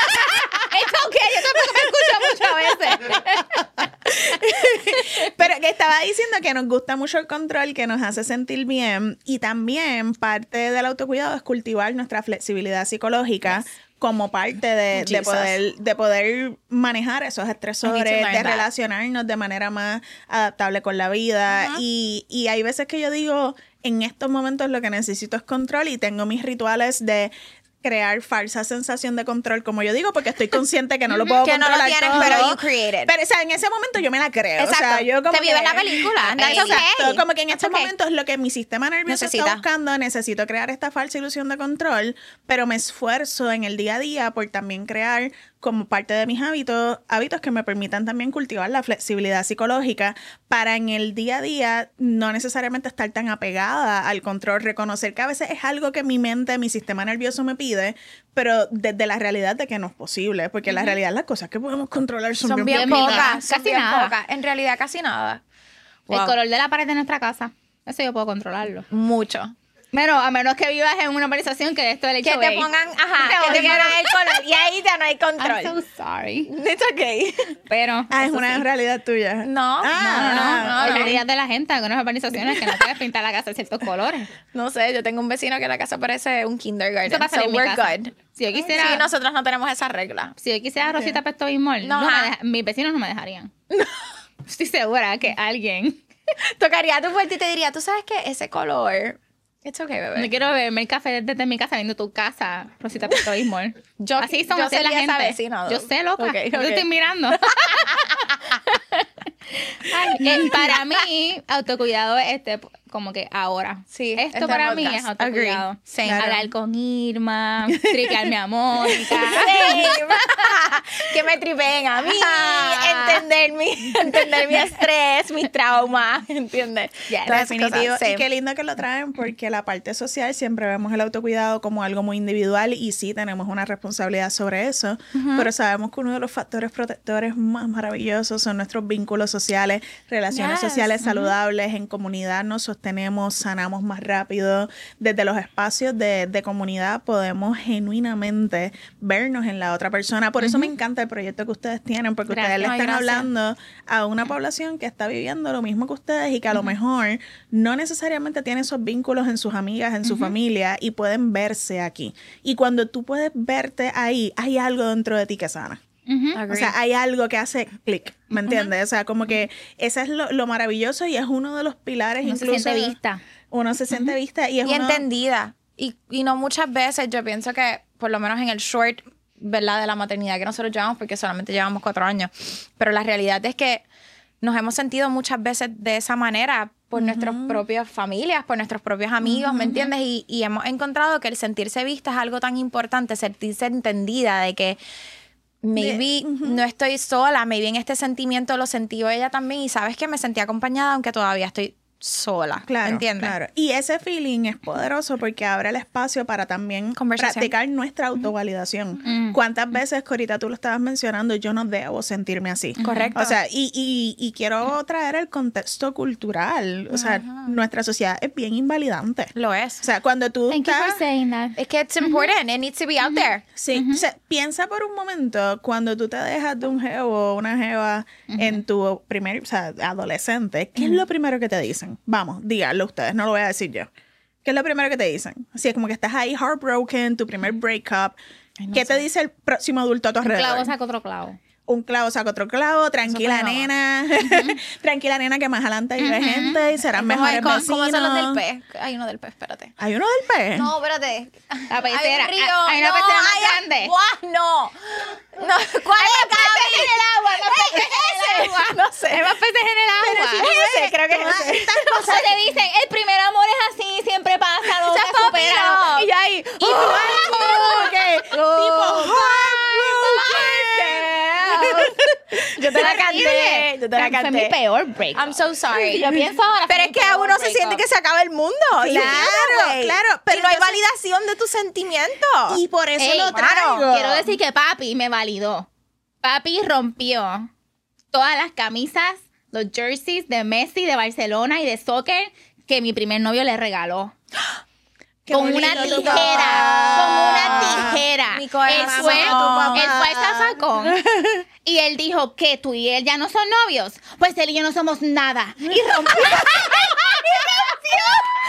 It's okay, yo tampoco me escucho mucho a veces. Pero que estaba diciendo que nos gusta mucho el control, que nos hace sentir bien. Y también parte del autocuidado es cultivar nuestra flexibilidad psicológica. Yes. Como parte de, de, poder, de poder manejar esos estresores, de that. relacionarnos de manera más adaptable con la vida. Uh-huh. Y, y hay veces que yo digo, en estos momentos lo que necesito es control y tengo mis rituales de crear falsa sensación de control, como yo digo, porque estoy consciente que no lo puedo que controlar no lo tienes, todo. Pero you created. Pero, o sea, en ese momento yo me la creo. Exacto. O sea, yo como te vives que, la película. That's exacto. Okay. Como que en That's estos okay. momentos lo que mi sistema nervioso Necesita. está buscando, necesito crear esta falsa ilusión de control, pero me esfuerzo en el día a día por también crear como parte de mis hábitos, hábitos que me permitan también cultivar la flexibilidad psicológica para en el día a día no necesariamente estar tan apegada al control, reconocer que a veces es algo que mi mente, mi sistema nervioso me pide, pero desde la realidad de que no es posible, porque uh-huh. la realidad las cosas que podemos controlar son, son bien, bien pocas. pocas, son casi bien nada. pocas. En realidad casi nada. Wow. El color de la pared de nuestra casa, eso yo puedo controlarlo. Mucho. Pero a menos que vivas en una urbanización que esto del que te pongan, ajá, que te pongan el color y ahí ya no hay control. I'm so sorry. It's okay. Pero Ah, es una sí. realidad tuya. No, ah, no, no, no. no, Es no. realidad de la gente, algunas urbanizaciones que no puedes pintar la casa de ciertos colores. No sé, yo tengo un vecino que la casa parece un kindergarten. Eso pasa So en mi we're casa. good. Si yo quisiera, Sí, nosotros no tenemos esa regla. si yo quisiera Rosita Pesto Bismol, No, no me ajá. deja- mis vecinos no me dejarían. Estoy segura que alguien Tocaría tu puerta y te diría, tú sabes que ese color It's okay, bebé. No quiero beberme el café desde mi casa viendo tu casa, Rosita Puerto Bismol. Yo, Así son, yo así es la sería esa gente. vecina, Yo sé, loca. Okay, Yo okay. te estoy mirando. Ay, eh, para mí, autocuidado es este, como que ahora. Sí, Esto este para mí podcast. es autocuidado. Agree. Sí. Claro. Hablar con Irma, tripearme a Mónica. Que me tripeen a mí, Ajá. entender mi, entender mi estrés, mis traumas, ¿entiendes? Yeah, Todas esas Definitivo. cosas, sí. Y qué lindo que lo traen porque la parte social siempre vemos el autocuidado como algo muy individual y sí tenemos una responsabilidad sobre eso, pero sabemos que uno de los factores protectores más maravillosos son nuestros vínculos sociales, relaciones Yes. sociales saludables, en comunidad nos sostenemos, sanamos más rápido. Desde los espacios de, de comunidad podemos genuinamente vernos en la otra persona. Por eso me encanta el proyecto que ustedes tienen, porque Gracias. ustedes le Ay, están gracias. hablando a una población que está viviendo lo mismo que ustedes y que a lo mejor no necesariamente tiene esos vínculos en sus amigas, en su familia y pueden verse aquí. Y cuando tú puedes verte ahí, hay algo dentro de ti que sana. Ujú. O sea, hay algo que hace clic, ¿me entiendes? O sea, como que ese es lo, lo maravilloso y es uno de los pilares Uno se incluso. siente vista. Uno se siente vista y es y uno... entendida. Y, y no muchas veces, yo pienso que, por lo menos en el short, ¿verdad? De la maternidad que nosotros llevamos, porque solamente llevamos cuatro años. Pero la realidad es que nos hemos sentido muchas veces de esa manera por nuestras propias familias, por nuestros propios amigos, ¿me entiendes? Y, y hemos encontrado que el sentirse vista es algo tan importante, sentirse entendida de que maybe no estoy sola, maybe en este sentimiento lo sentí ella también y sabes que me sentí acompañada aunque todavía estoy sola, Claro, ¿entiendes? claro. Y ese feeling es poderoso porque abre el espacio para también Conversación. practicar nuestra autovalidación. ¿Cuántas veces, que ahorita tú lo estabas mencionando, yo no debo sentirme así? Correcto. O sea, y, y, y quiero traer el contexto cultural. O sea, nuestra sociedad es bien invalidante. Lo es. O sea, cuando tú Thank you estás... for saying that. Es que it's important, it needs to be out there. Sí, o sea, piensa por un momento cuando tú te dejas de un jevo o una jeva en tu primer, o sea, adolescente, ¿qué es lo primero que te dicen? Vamos, díganlo ustedes, no lo voy a decir yo. ¿Qué es lo primero que te dicen? Así es como que estás ahí heartbroken, tu primer breakup. no ¿Qué te sé. dice el próximo adulto a tu Un alrededor? clavo saca otro clavo. Un clavo saca otro clavo, tranquila Eso fue mi nena, tranquila nena que más adelante vive Ujú. gente y serán ¿Cómo, mejores cómo- vecinos. cómo son los del pez? Hay uno del pez, espérate. ¿Hay uno del pez? No, espérate. La pecera. Hay un río. Hay una no, pecera más hay- grande. ¡Buah! No. No, ¿cuál es, Gaby? en el agua, más peces en el agua. No sé. Hay más peces en el agua. Es ese, creo que es ese. O sea, te dicen, el primer amor es así, siempre pasa, no Ya, te papi, supera. no. Y yo ahí, Y tú ahí como que, tipo, Yo te la canté. horrible. Yo te la Fue mi canté. peor break. I'm so sorry. Yo pienso ahora. Pero fue es mi que a peor uno se breakup. siente que se acaba el mundo. You feel that Claro, way. claro, Pero pero no hay entonces- validación de tus sentimientos. Y por eso Ey, lo claro, traigo. quiero decir que papi me validó. Papi rompió todas las camisas, los jerseys de Messi, de Barcelona y de soccer que mi primer novio le regaló. Qué Con bonito una tu tijera, papá. con una tijera. Mi corazón. Él fue, Tu papá. él fue al zafacón y él dijo que tú y él ya no son novios. Pues él y yo no somos nada. Y rompió. ¡Y rompió!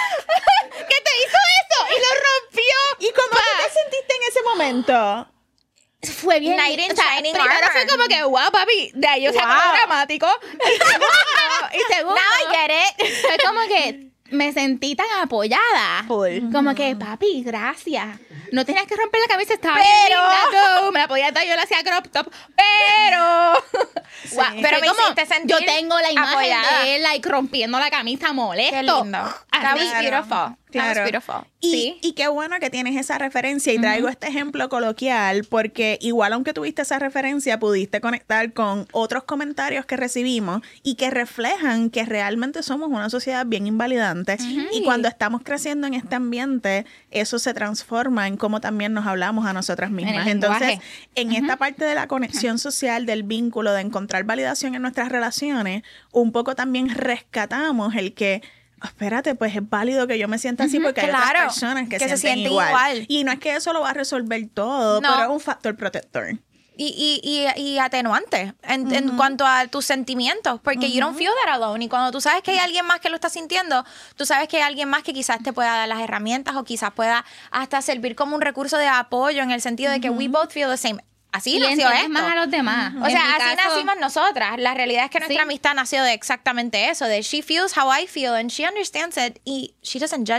¿Qué te hizo eso? Y lo rompió. ¿Y cómo tú te sentiste en ese momento? Fue bien. Knight in o sea, shining primero armor. fue como que, wow, papi, de ahí yo saco Wow. lo dramático. Y segundo, y segundo Now I get it. fue como que me sentí tan apoyada. Full. Como que, papi, gracias. No tenías que romper la camisa, estaba Pero- bien linda, tú. Me la podía dar, yo la hacía crop top. Pero... Guau, pero fue me como, hiciste sentir yo tengo la imagen apoyada. de él like, rompiendo la camisa molesto. Qué lindo. That was Así. beautiful. That Claro. was beautiful. Y, Sí. y qué bueno que tienes esa referencia y traigo este ejemplo coloquial porque igual aunque tuviste esa referencia pudiste conectar con otros comentarios que recibimos y que reflejan que realmente somos una sociedad bien invalidante y cuando estamos creciendo en este ambiente eso se transforma en cómo también nos hablamos a nosotras mismas. el Entonces lenguaje. en esta parte de la conexión social, del vínculo, de encontrar validación en nuestras relaciones, un poco también rescatamos el que espérate, pues es válido que yo me sienta así porque hay claro, otras personas que, que se sienten sienten igual. igual. Y no es que eso lo va a resolver todo, No. pero es un factor protector. Y, y, y, y atenuante en, en cuanto a tus sentimientos, porque you don't feel that alone. Y cuando tú sabes que hay alguien más que lo está sintiendo, tú sabes que hay alguien más que quizás te pueda dar las herramientas o quizás pueda hasta servir como un recurso de apoyo en el sentido de que we both feel the same. Así Y nació entiendes esto. más a los demás. O En sea, mi así caso- nacimos nosotras. La realidad es que nuestra Sí. amistad nació de exactamente eso, de she feels how I feel and she understands it y she doesn't judge it.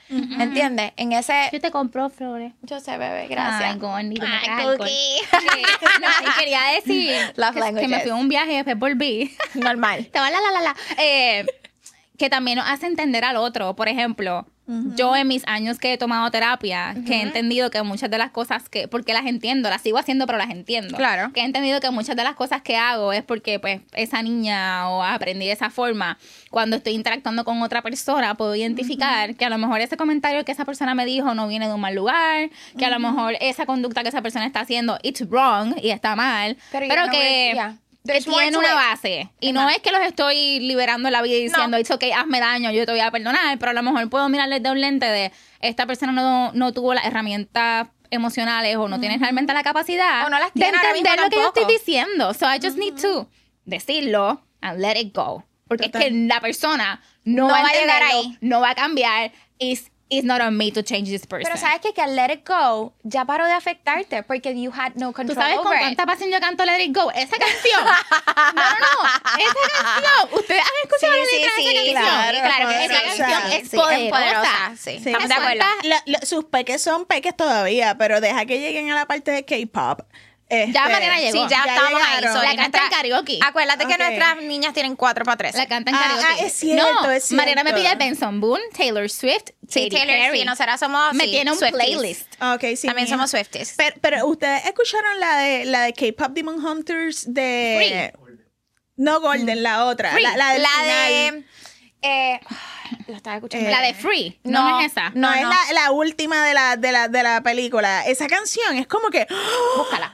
¿Me entiendes? En ese... Yo te compro flores. Yo sé, bebé, gracias. Ay, Gordy, me Ay, cae el cookie. col. No, y quería decir Love que, que languages. me fui a un viaje y después volví. Normal. Estaba la, la, la, la. Eh, que también nos hace entender al otro. Por ejemplo, uh-huh. yo en mis años que he tomado terapia, uh-huh. que he entendido que muchas de las cosas que... Porque las entiendo, las sigo haciendo, pero las entiendo. Claro. Que he entendido que muchas de las cosas que hago es porque, pues, esa niña o aprendí de esa forma. Cuando estoy interactuando con otra persona, puedo identificar uh-huh. que a lo mejor ese comentario que esa persona me dijo no viene de un mal lugar, que uh-huh. a lo mejor esa conducta que esa persona está haciendo, it's wrong y está mal, pero, pero que... Know, yeah. Que tiene una base. Y no es que los estoy liberando en la vida y diciendo, no. It's okay, hazme daño, yo te voy a perdonar. Pero a lo mejor puedo mirarles de un lente de esta persona no, no tuvo las herramientas emocionales o no uh-huh. tiene realmente la capacidad o no las de tiene entender lo tampoco. que yo estoy diciendo. So I just uh-huh. need to decirlo and let it go. Porque Total. Es que la persona no, no va a llegar ahí, no va a cambiar. It's, it's not on me to change this person. Pero sabes que que al let it go ya paró de afectarte porque you had no control. ¿Tú sabes over con it? cuánta pasión yo canto Let It Go? Esa canción. No, no, no. Esa canción. Ustedes han escuchado sí, la letra sí, de esa sí, canción. claro, claro que poderosa. esa canción es Sí, poderosa. es poderosa. Sí, Sí. estamos de acuerdo. La- la- sus peques son peques todavía, pero deja que lleguen a la parte de K-pop. Este, Ya Mariana llegó. Sí, ya, ya estamos ahí. llegaron. So, La y canta en nuestra- karaoke. Acuérdate que Ok. nuestras niñas tienen cuatro para tres. La canta en Ah, karaoke. ah, es cierto, no, es cierto. Mariana me pide Benson Boone, Taylor Swift, Sí, Katy Taylor, Perry. sí, nosotras somos Me sí, tiene un Swifties. playlist. Ok, sí. También mija. somos Swifties. Pero, pero ustedes escucharon la de la de K-Pop Demon Hunters de no Golden, la otra, Free. la, la del la final. de... Eh, lo estaba escuchando. Eh, La de Free. No, no, no es esa. No, no, es no. La, la última de la, de, la, de la película. Esa canción es como que... Búscala.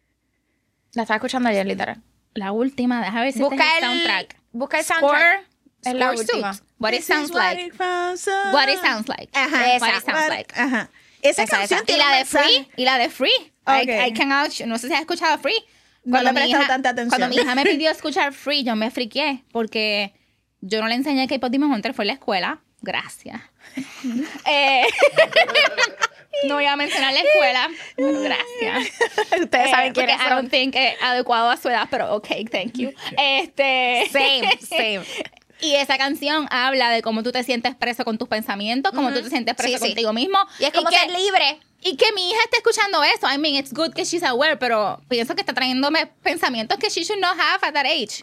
La estaba escuchando ayer, literal. La última. Déjame ver si Busca este es el el soundtrack. Busca el soundtrack. Score. Es la Score última. Suit. What it This sounds is what like. it sounds like. What it sounds like. Ajá. Esa. What it sounds What- like. Ajá. Esa, Esa, canción esa. Y tiene la un de mensaje. Free. Y la de Free. Ok. I, I can out, no sé si has escuchado Free. No le he mi prestado hija- tanta atención. Cuando mi hija me pidió escuchar Free, yo me friqué porque yo no le enseñé K-pop Demon Hunter, fue en la escuela. Gracias. eh, no voy a mencionar la escuela, pero gracias. Ustedes Eh, saben porque quiénes I son. don't think es adecuado a su edad, pero ok, thank you. Este, Same, same. Y esa canción habla de cómo tú te sientes preso con tus pensamientos, cómo tú te sientes preso Sí, sí. contigo mismo. Y es como que, ser libre. y que mi hija esté escuchando eso. I mean, it's good que she's aware, pero pienso que está trayéndome pensamientos que she should not have at that age.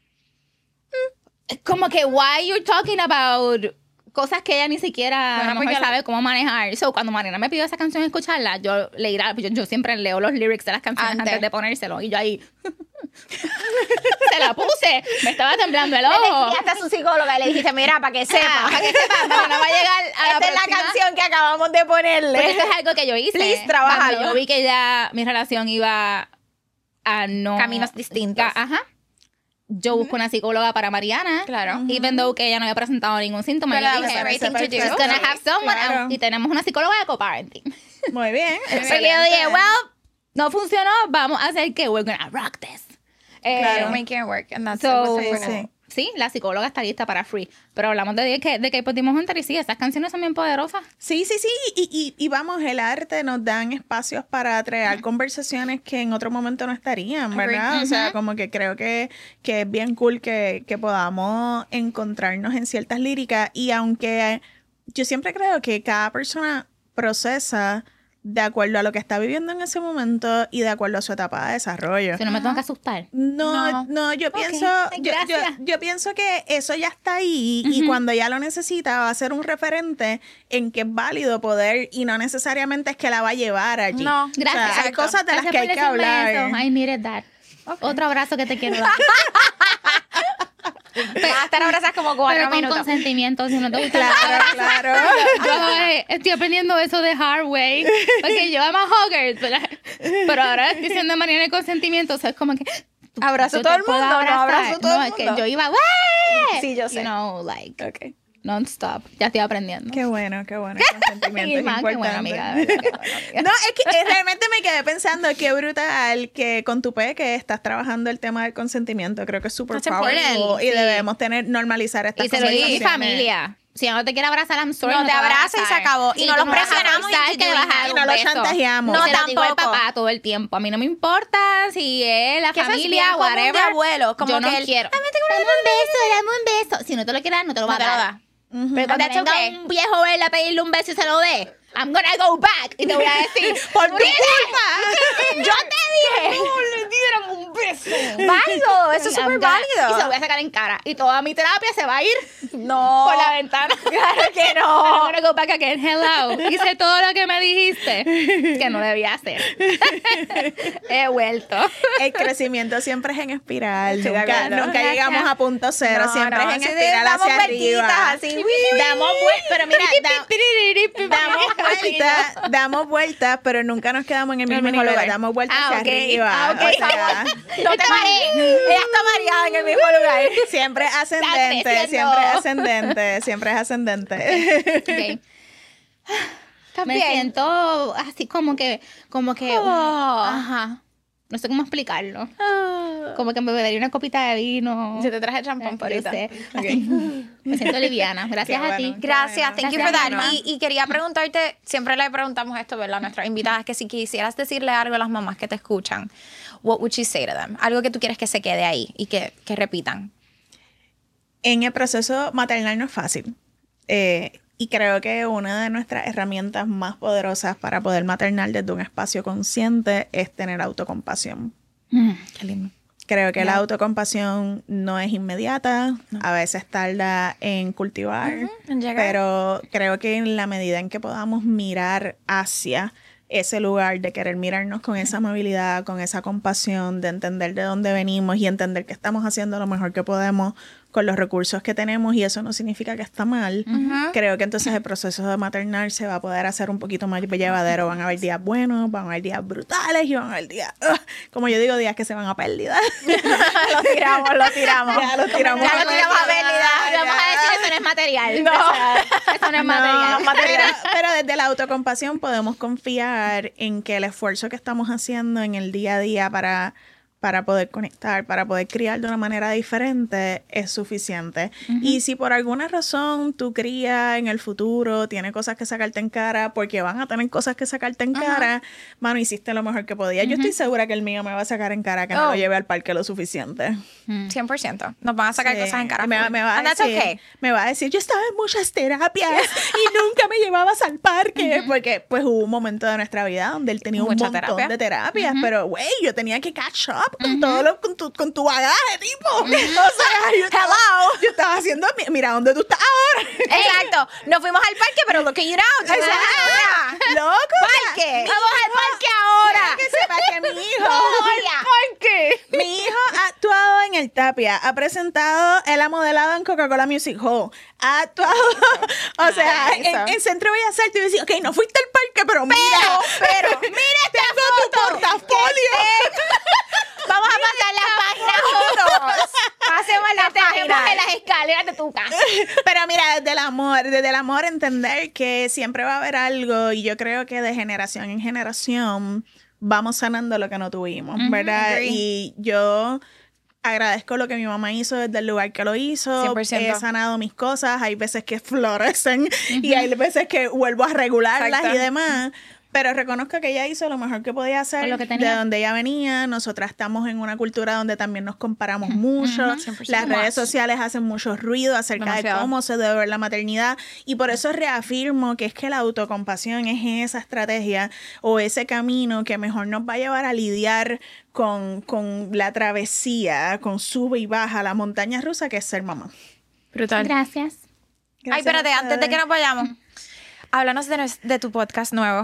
Es como que, why you're talking about cosas que ella ni siquiera Bueno, a lo pues mejor yo- sabe cómo manejar. So, cuando Mariana me pidió esa canción escucharla, yo leía, yo, yo siempre leo los lyrics de las canciones antes, Antes. de ponérselo. Y yo ahí se la puse. Me estaba temblando el Le ojo. escribiste a su psicóloga y le dijiste, mira, para que sepa. Para que sepa, Mariana va a llegar a la Esta es la próxima. canción que acabamos de ponerle. Porque esto es algo que yo hice. Please, trabájalo. Cuando yo vi que ya mi relación iba a no... Caminos distintos. Ga- Ajá. Yo busco una psicóloga para Mariana. Claro. Even though que ella no había presentado ningún síntoma. Pero yo that was dije, the right thing to do. she's gonna have someone. Claro. and- y tenemos una psicóloga de co-parenting. Muy bien. Porque yo excelente. dije, well, no funcionó. Vamos a hacer que we're gonna rock this. Eh, Claro. Making it work. And that's So, what's sí, important. sí. sí, la psicóloga está lista para Free. Pero hablamos de que de K-pop Demon Hunter y sí, esas canciones son bien poderosas. Sí, sí, sí. Y, y, y vamos, el arte nos dan espacios para crear conversaciones que en otro momento no estarían, ¿verdad? Agree. O sea, Ujú. como que creo que, que es bien cool que, que podamos encontrarnos en ciertas líricas. Y aunque yo siempre creo que cada persona procesa de acuerdo a lo que está viviendo en ese momento y de acuerdo a su etapa de desarrollo. Si no me tengo que asustar. No, No. no, yo Ok, pienso, yo, yo, gracias. yo pienso que eso ya está ahí y Ujú. cuando ya lo necesita va a ser un referente en que es válido poder y no necesariamente es que la va a llevar allí. No, O sea, gracias. hay cosas de las Gracias que hay por que decirme hablar. eso. I needed that. Otro abrazo que te quiero dar. Vas a estar abrazadas como cuatro Pero con minutos. consentimiento, si no te gusta Claro, claro. Yo eh, estoy aprendiendo eso de hard way. Porque yo amo hugger. Pero, pero ahora estoy siendo de manera de consentimiento. O sea, es como que. Abrazo yo todo te el puedo mundo, no abrazar. abrazo todo No, el es que mundo. yo iba. ¡Wey! Sí, yo sé. You know, like, Okay. non-stop. Ya estoy aprendiendo. Qué bueno, qué bueno. El consentimiento Y es más, qué buena importante. amiga, de verdad, qué buena amiga. No, es que eh, realmente me quedé pensando qué brutal que con tu peque estás trabajando el tema del consentimiento. Creo que es súper That's powerful important, y sí. debemos tener normalizar estas Y se lo digo a mi conversaciones. familia. Si no te quiere abrazar, I'm sorry. No te va a abraza y se abrazar. acabó. Y no los tú me vas a presionamos forzar into que le vas a doing dar that. un Y no lo beso. chantajeamos. No, No, se lo digo al tampoco. papá todo el tiempo. A mí no me importa si es la Que eso es familia, bien común de whatever. abuelos, como yo no que el, quiero. "Ay, me tengo una Dame un beso, dame un beso. Si no te lo quieres dar, no te lo va No a te lo dar. da. Ujú. Pero cuando That's venga okay. un viejo verde a pedirle un beso y se lo dé, I'm gonna go back. Y te voy a decir, Por tu "Mira, culpa. yo te dije. No, le dieron un beso. Válido, eso es I'm súper gonna- válido. Y se lo voy a sacar en cara. Y toda mi terapia se va a ir No. por la ventana. Claro que I'm no. gonna go back again. Hello. Hice todo lo que me dijiste que no debía hacer. He vuelto. El crecimiento siempre es en espiral. Estoy de Nunca, acuerdo. nunca llegamos a punto cero. No, siempre no, es en sí, espiral damos hacia vueltitas arriba. así. Damos vueltas, pero mira, da- damos vueltas, damos vueltas, pero nunca nos quedamos en el En el mismo mismo nivel. lugar. Damos vueltas Ah, hacia ok. arriba. Ah, ok. O sea, No te marees. Ella está mareada en el mismo lugar. siempre ascendente, creciendo. siempre ascendente, siempre es ascendente. Okay. ¿Estás Me bien? siento así como que, como que, Oh. ajá, no sé cómo explicarlo. Como que me bebería una copita de vino. Yo te traje champán por Yo ahorita. sé. Así. Me siento liviana. Gracias Qué a ti. bueno. Gracias, thank you for Gracias, that. mamá. Y, y quería preguntarte, siempre le preguntamos esto, ¿verdad? A nuestras invitadas, que si quisieras decirle algo a las mamás que te escuchan, what would you say to them? Algo que tú quieres que se quede ahí y que, que repitan. En el proceso maternal no es fácil. Eh, y creo que una de nuestras herramientas más poderosas para poder maternar desde un espacio consciente es tener autocompasión. Mm. Qué lindo. Creo que la autocompasión no es inmediata, a veces tarda en cultivar, en llegar. pero creo que en la medida en que podamos mirar hacia ese lugar de querer mirarnos con esa amabilidad, con esa compasión, de entender de dónde venimos y entender que estamos haciendo lo mejor que podemos con los recursos que tenemos, y eso no significa que está mal. Creo que entonces el proceso de maternar se va a poder hacer un poquito más llevadero. Van a haber días buenos, van a haber días brutales y van a haber días, ugh, como yo digo, días que se van a pérdida. Lo tiramos, lo tiramos. Ya lo tiramos. Ya lo tiramos a pérdida. Y vamos a decir, eso no es material. No. O sea, eso no es material. No, Pero, pero desde la autocompasión podemos confiar en que el esfuerzo que estamos haciendo en el día a día para, para poder conectar, para poder criar de una manera diferente, es suficiente. Y si por alguna razón tu cría en el futuro tiene cosas que sacarte en cara, porque van a tener cosas que sacarte en cara, mano, hiciste lo mejor que podías. Yo estoy segura que el mío me va a sacar en cara que no Oh. lo lleve al parque lo suficiente. cien por ciento. Nos van a sacar Sí. cosas en cara. Me, va- me va a And that's decir, okay. me va a decir, yo estaba en muchas terapias y nunca me llevabas al parque. Porque pues hubo un momento de nuestra vida donde él tenía un Mucha montón terapia. de terapias. Pero, güey, yo tenía que catch up con todo lo, con, tu, con tu bagaje, tipo. O sea, yo estaba, Hello. yo estaba haciendo, mi- mira dónde tú estás ahora. Exacto. Nos fuimos al parque, pero look at you now. Tú dices, ah, Loco. parque. Mi Vamos al hijo- parque ahora. Quiero que sepa que mi hijo... Parque. Mi hijo ha actuado en el Tapia, ha presentado, él ha modelado en Coca-Cola Music Hall, ha actuado, o sea, Nice. en, en Centro Bellas Artes, y yo decía, ok, no fuiste al parque, pero mira, pero, mira esta tengo tu foto. portafolio. Vamos a pasar la página juntos. Pasemos la Tenemos en página. las escaleras de tu casa. Pero mira, desde el amor, desde el amor entender que siempre va a haber algo, y yo creo que de generación en generación vamos sanando lo que no tuvimos, ¿verdad? agree. Y yo agradezco lo que mi mamá hizo desde el lugar que lo hizo. cien por ciento. He sanado mis cosas, hay veces que florecen y hay veces que vuelvo a regularlas Exacto. y demás. Pero reconozco que ella hizo lo mejor que podía hacer Con lo que de tenía. donde ella venía. Nosotras estamos en una cultura donde también nos comparamos mucho. cien por ciento. Las redes Más. sociales hacen mucho ruido acerca Demasiado. de cómo se debe ver la maternidad. Y por eso reafirmo que es que la autocompasión es esa estrategia o ese camino que mejor nos va a llevar a lidiar con, con la travesía, con sube y baja, la montaña rusa que es ser mamá. Brutal. Gracias. Gracias Ay, espérate, a antes de que ustedes. nos vayamos, háblanos de, nues- de tu podcast nuevo.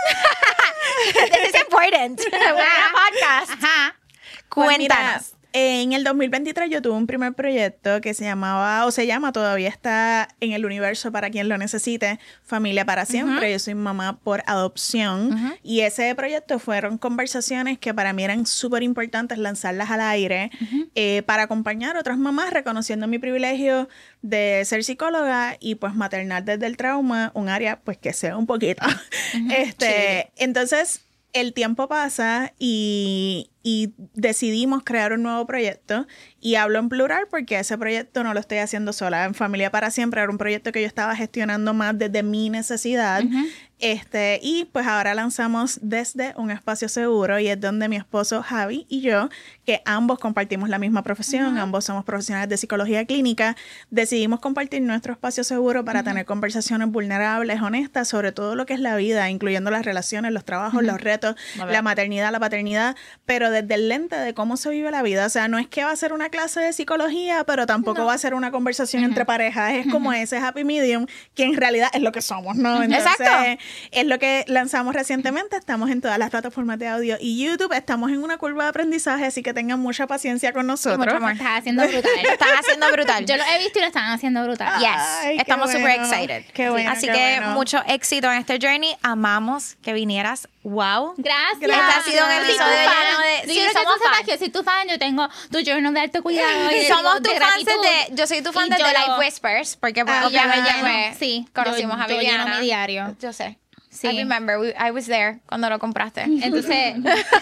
This is important. podcast. Ajá. Pues mira, Cuéntanos. en el dos mil veintitrés yo tuve un primer proyecto que se llamaba, o se llama, todavía está en el universo para quien lo necesite, Familia para Siempre. Yo soy mamá por adopción. Y ese proyecto fueron conversaciones que para mí eran súper importantes lanzarlas al aire eh, para acompañar a otras mamás, reconociendo mi privilegio de ser psicóloga y pues maternar desde el trauma, un área pues que sea un poquito. este, entonces, el tiempo pasa y y decidimos crear un nuevo proyecto. Y hablo en plural porque ese proyecto no lo estoy haciendo sola. En Familia para Siempre era un proyecto que yo estaba gestionando más desde mi necesidad. Uh-huh. Este, y pues ahora lanzamos Desde un Espacio Seguro, y es donde mi esposo Javi y yo, que ambos compartimos la misma profesión, uh-huh. ambos somos profesionales de psicología clínica, decidimos compartir nuestro espacio seguro para uh-huh. tener conversaciones vulnerables, honestas, sobre todo lo que es la vida, incluyendo las relaciones, los trabajos, uh-huh. los retos, la maternidad, la paternidad, pero desde el lente de cómo se vive la vida. O sea, no es que va a ser una clase de psicología, pero tampoco no. va a ser una conversación uh-huh. entre parejas. Es uh-huh. como ese happy medium, que en realidad es lo que somos, ¿no? Entonces, exacto. Es lo que lanzamos recientemente. Estamos en todas las plataformas de audio y YouTube. Estamos en una curva de aprendizaje, así que tengan mucha paciencia con nosotros. Mucho amor. Estás haciendo brutal. Estás haciendo brutal. Yo lo he visto y lo están haciendo brutal. Yes. Ay, Estamos qué súper bueno. excited. Qué bueno, así qué que bueno. mucho éxito en este journey. Amamos que vinieras. Wow. Gracias. Este ha sido un episodio lleno de... Sí, somos fans. Yo soy tu fan. Yo tengo tu journal de alto cuidado. Y somos de, tus de fans gratitud. de... Yo soy tu fan Y de yo The lo- Life Whispers, porque pues, Ah, obviamente yo lo lleno. pues, Sí. conocimos Yo- a yo Viviana. lleno mi diario. Yo sé. Sí. I remember. We- I was there cuando lo compraste. Entonces,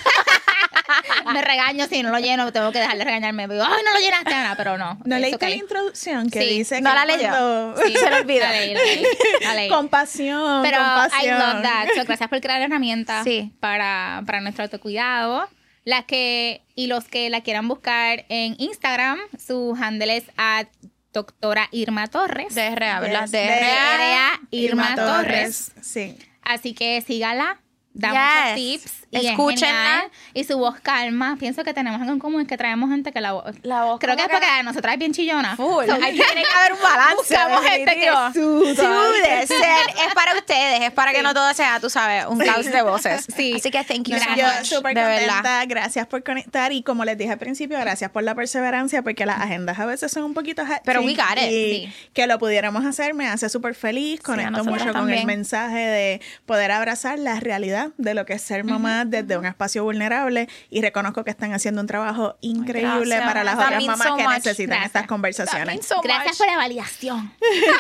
me regaño si no lo lleno, tengo que dejar de regañarme. Digo, ay, no lo llenaste, Ana, pero no. ¿No It's leíste okay. la introducción que Sí. dice No que la leyó. cuando- Sí, Se lo olvidó. La leí, la leí, la leí. Compasión, Pero compasión. I love that. So, gracias por crear herramientas Sí. para, para nuestro autocuidado. Las que, y los que la quieran buscar en Instagram, su handle es a doctora Irma Torres. D R A, ¿verdad? Yes. D R A. D R A Irma Torres. Sí. Así que sígala, da Yes. muchos tips. Y Escúchenla. es genial. Y su voz calma. Pienso que tenemos algo en común, es que traemos gente que la voz... La voz Creo que es como porque nosotras es bien chillona. Full. So, Hay que tiene que haber un balance. Buscamos gente que definitivo. Sude, ser- Es para ustedes, es para que Sí. no todo sea, tú sabes, un caos de voces. Sí. Así que thank you so Gracias. much. Yo súper de contenta, verdad. gracias por conectar y como les dije al principio, gracias por la perseverancia porque las agendas a veces son un poquito hectic Pero we got it, y sí. que lo pudiéramos hacer me hace súper feliz, a conecto nosotras mucho con también. el mensaje de poder abrazar la realidad de lo que es ser mamá desde un espacio vulnerable y reconozco que están haciendo un trabajo increíble Gracias. para las That otras means mamás so que much. necesitan Gracias. estas That conversaciones. means so Gracias much. por la validación.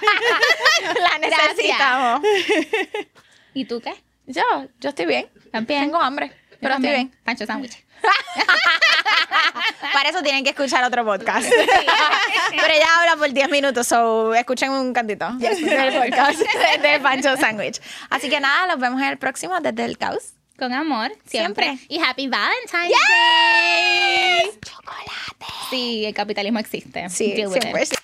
La necesitamos. ¿Y tú qué? Yo, yo estoy bien. También. Tengo hambre, pero estoy bien. Pancho sándwich. Para eso tienen que escuchar otro podcast. Pero ella habla por diez minutos, so escuchen un cantito del podcast de Pancho Sandwich. Así que nada, los vemos en el próximo Desde el Caos. Con amor, siempre. Siempre. Y Happy Valentine's Yes. Day. Chocolate. Sí, el capitalismo existe. Sí, Deal with it. siempre.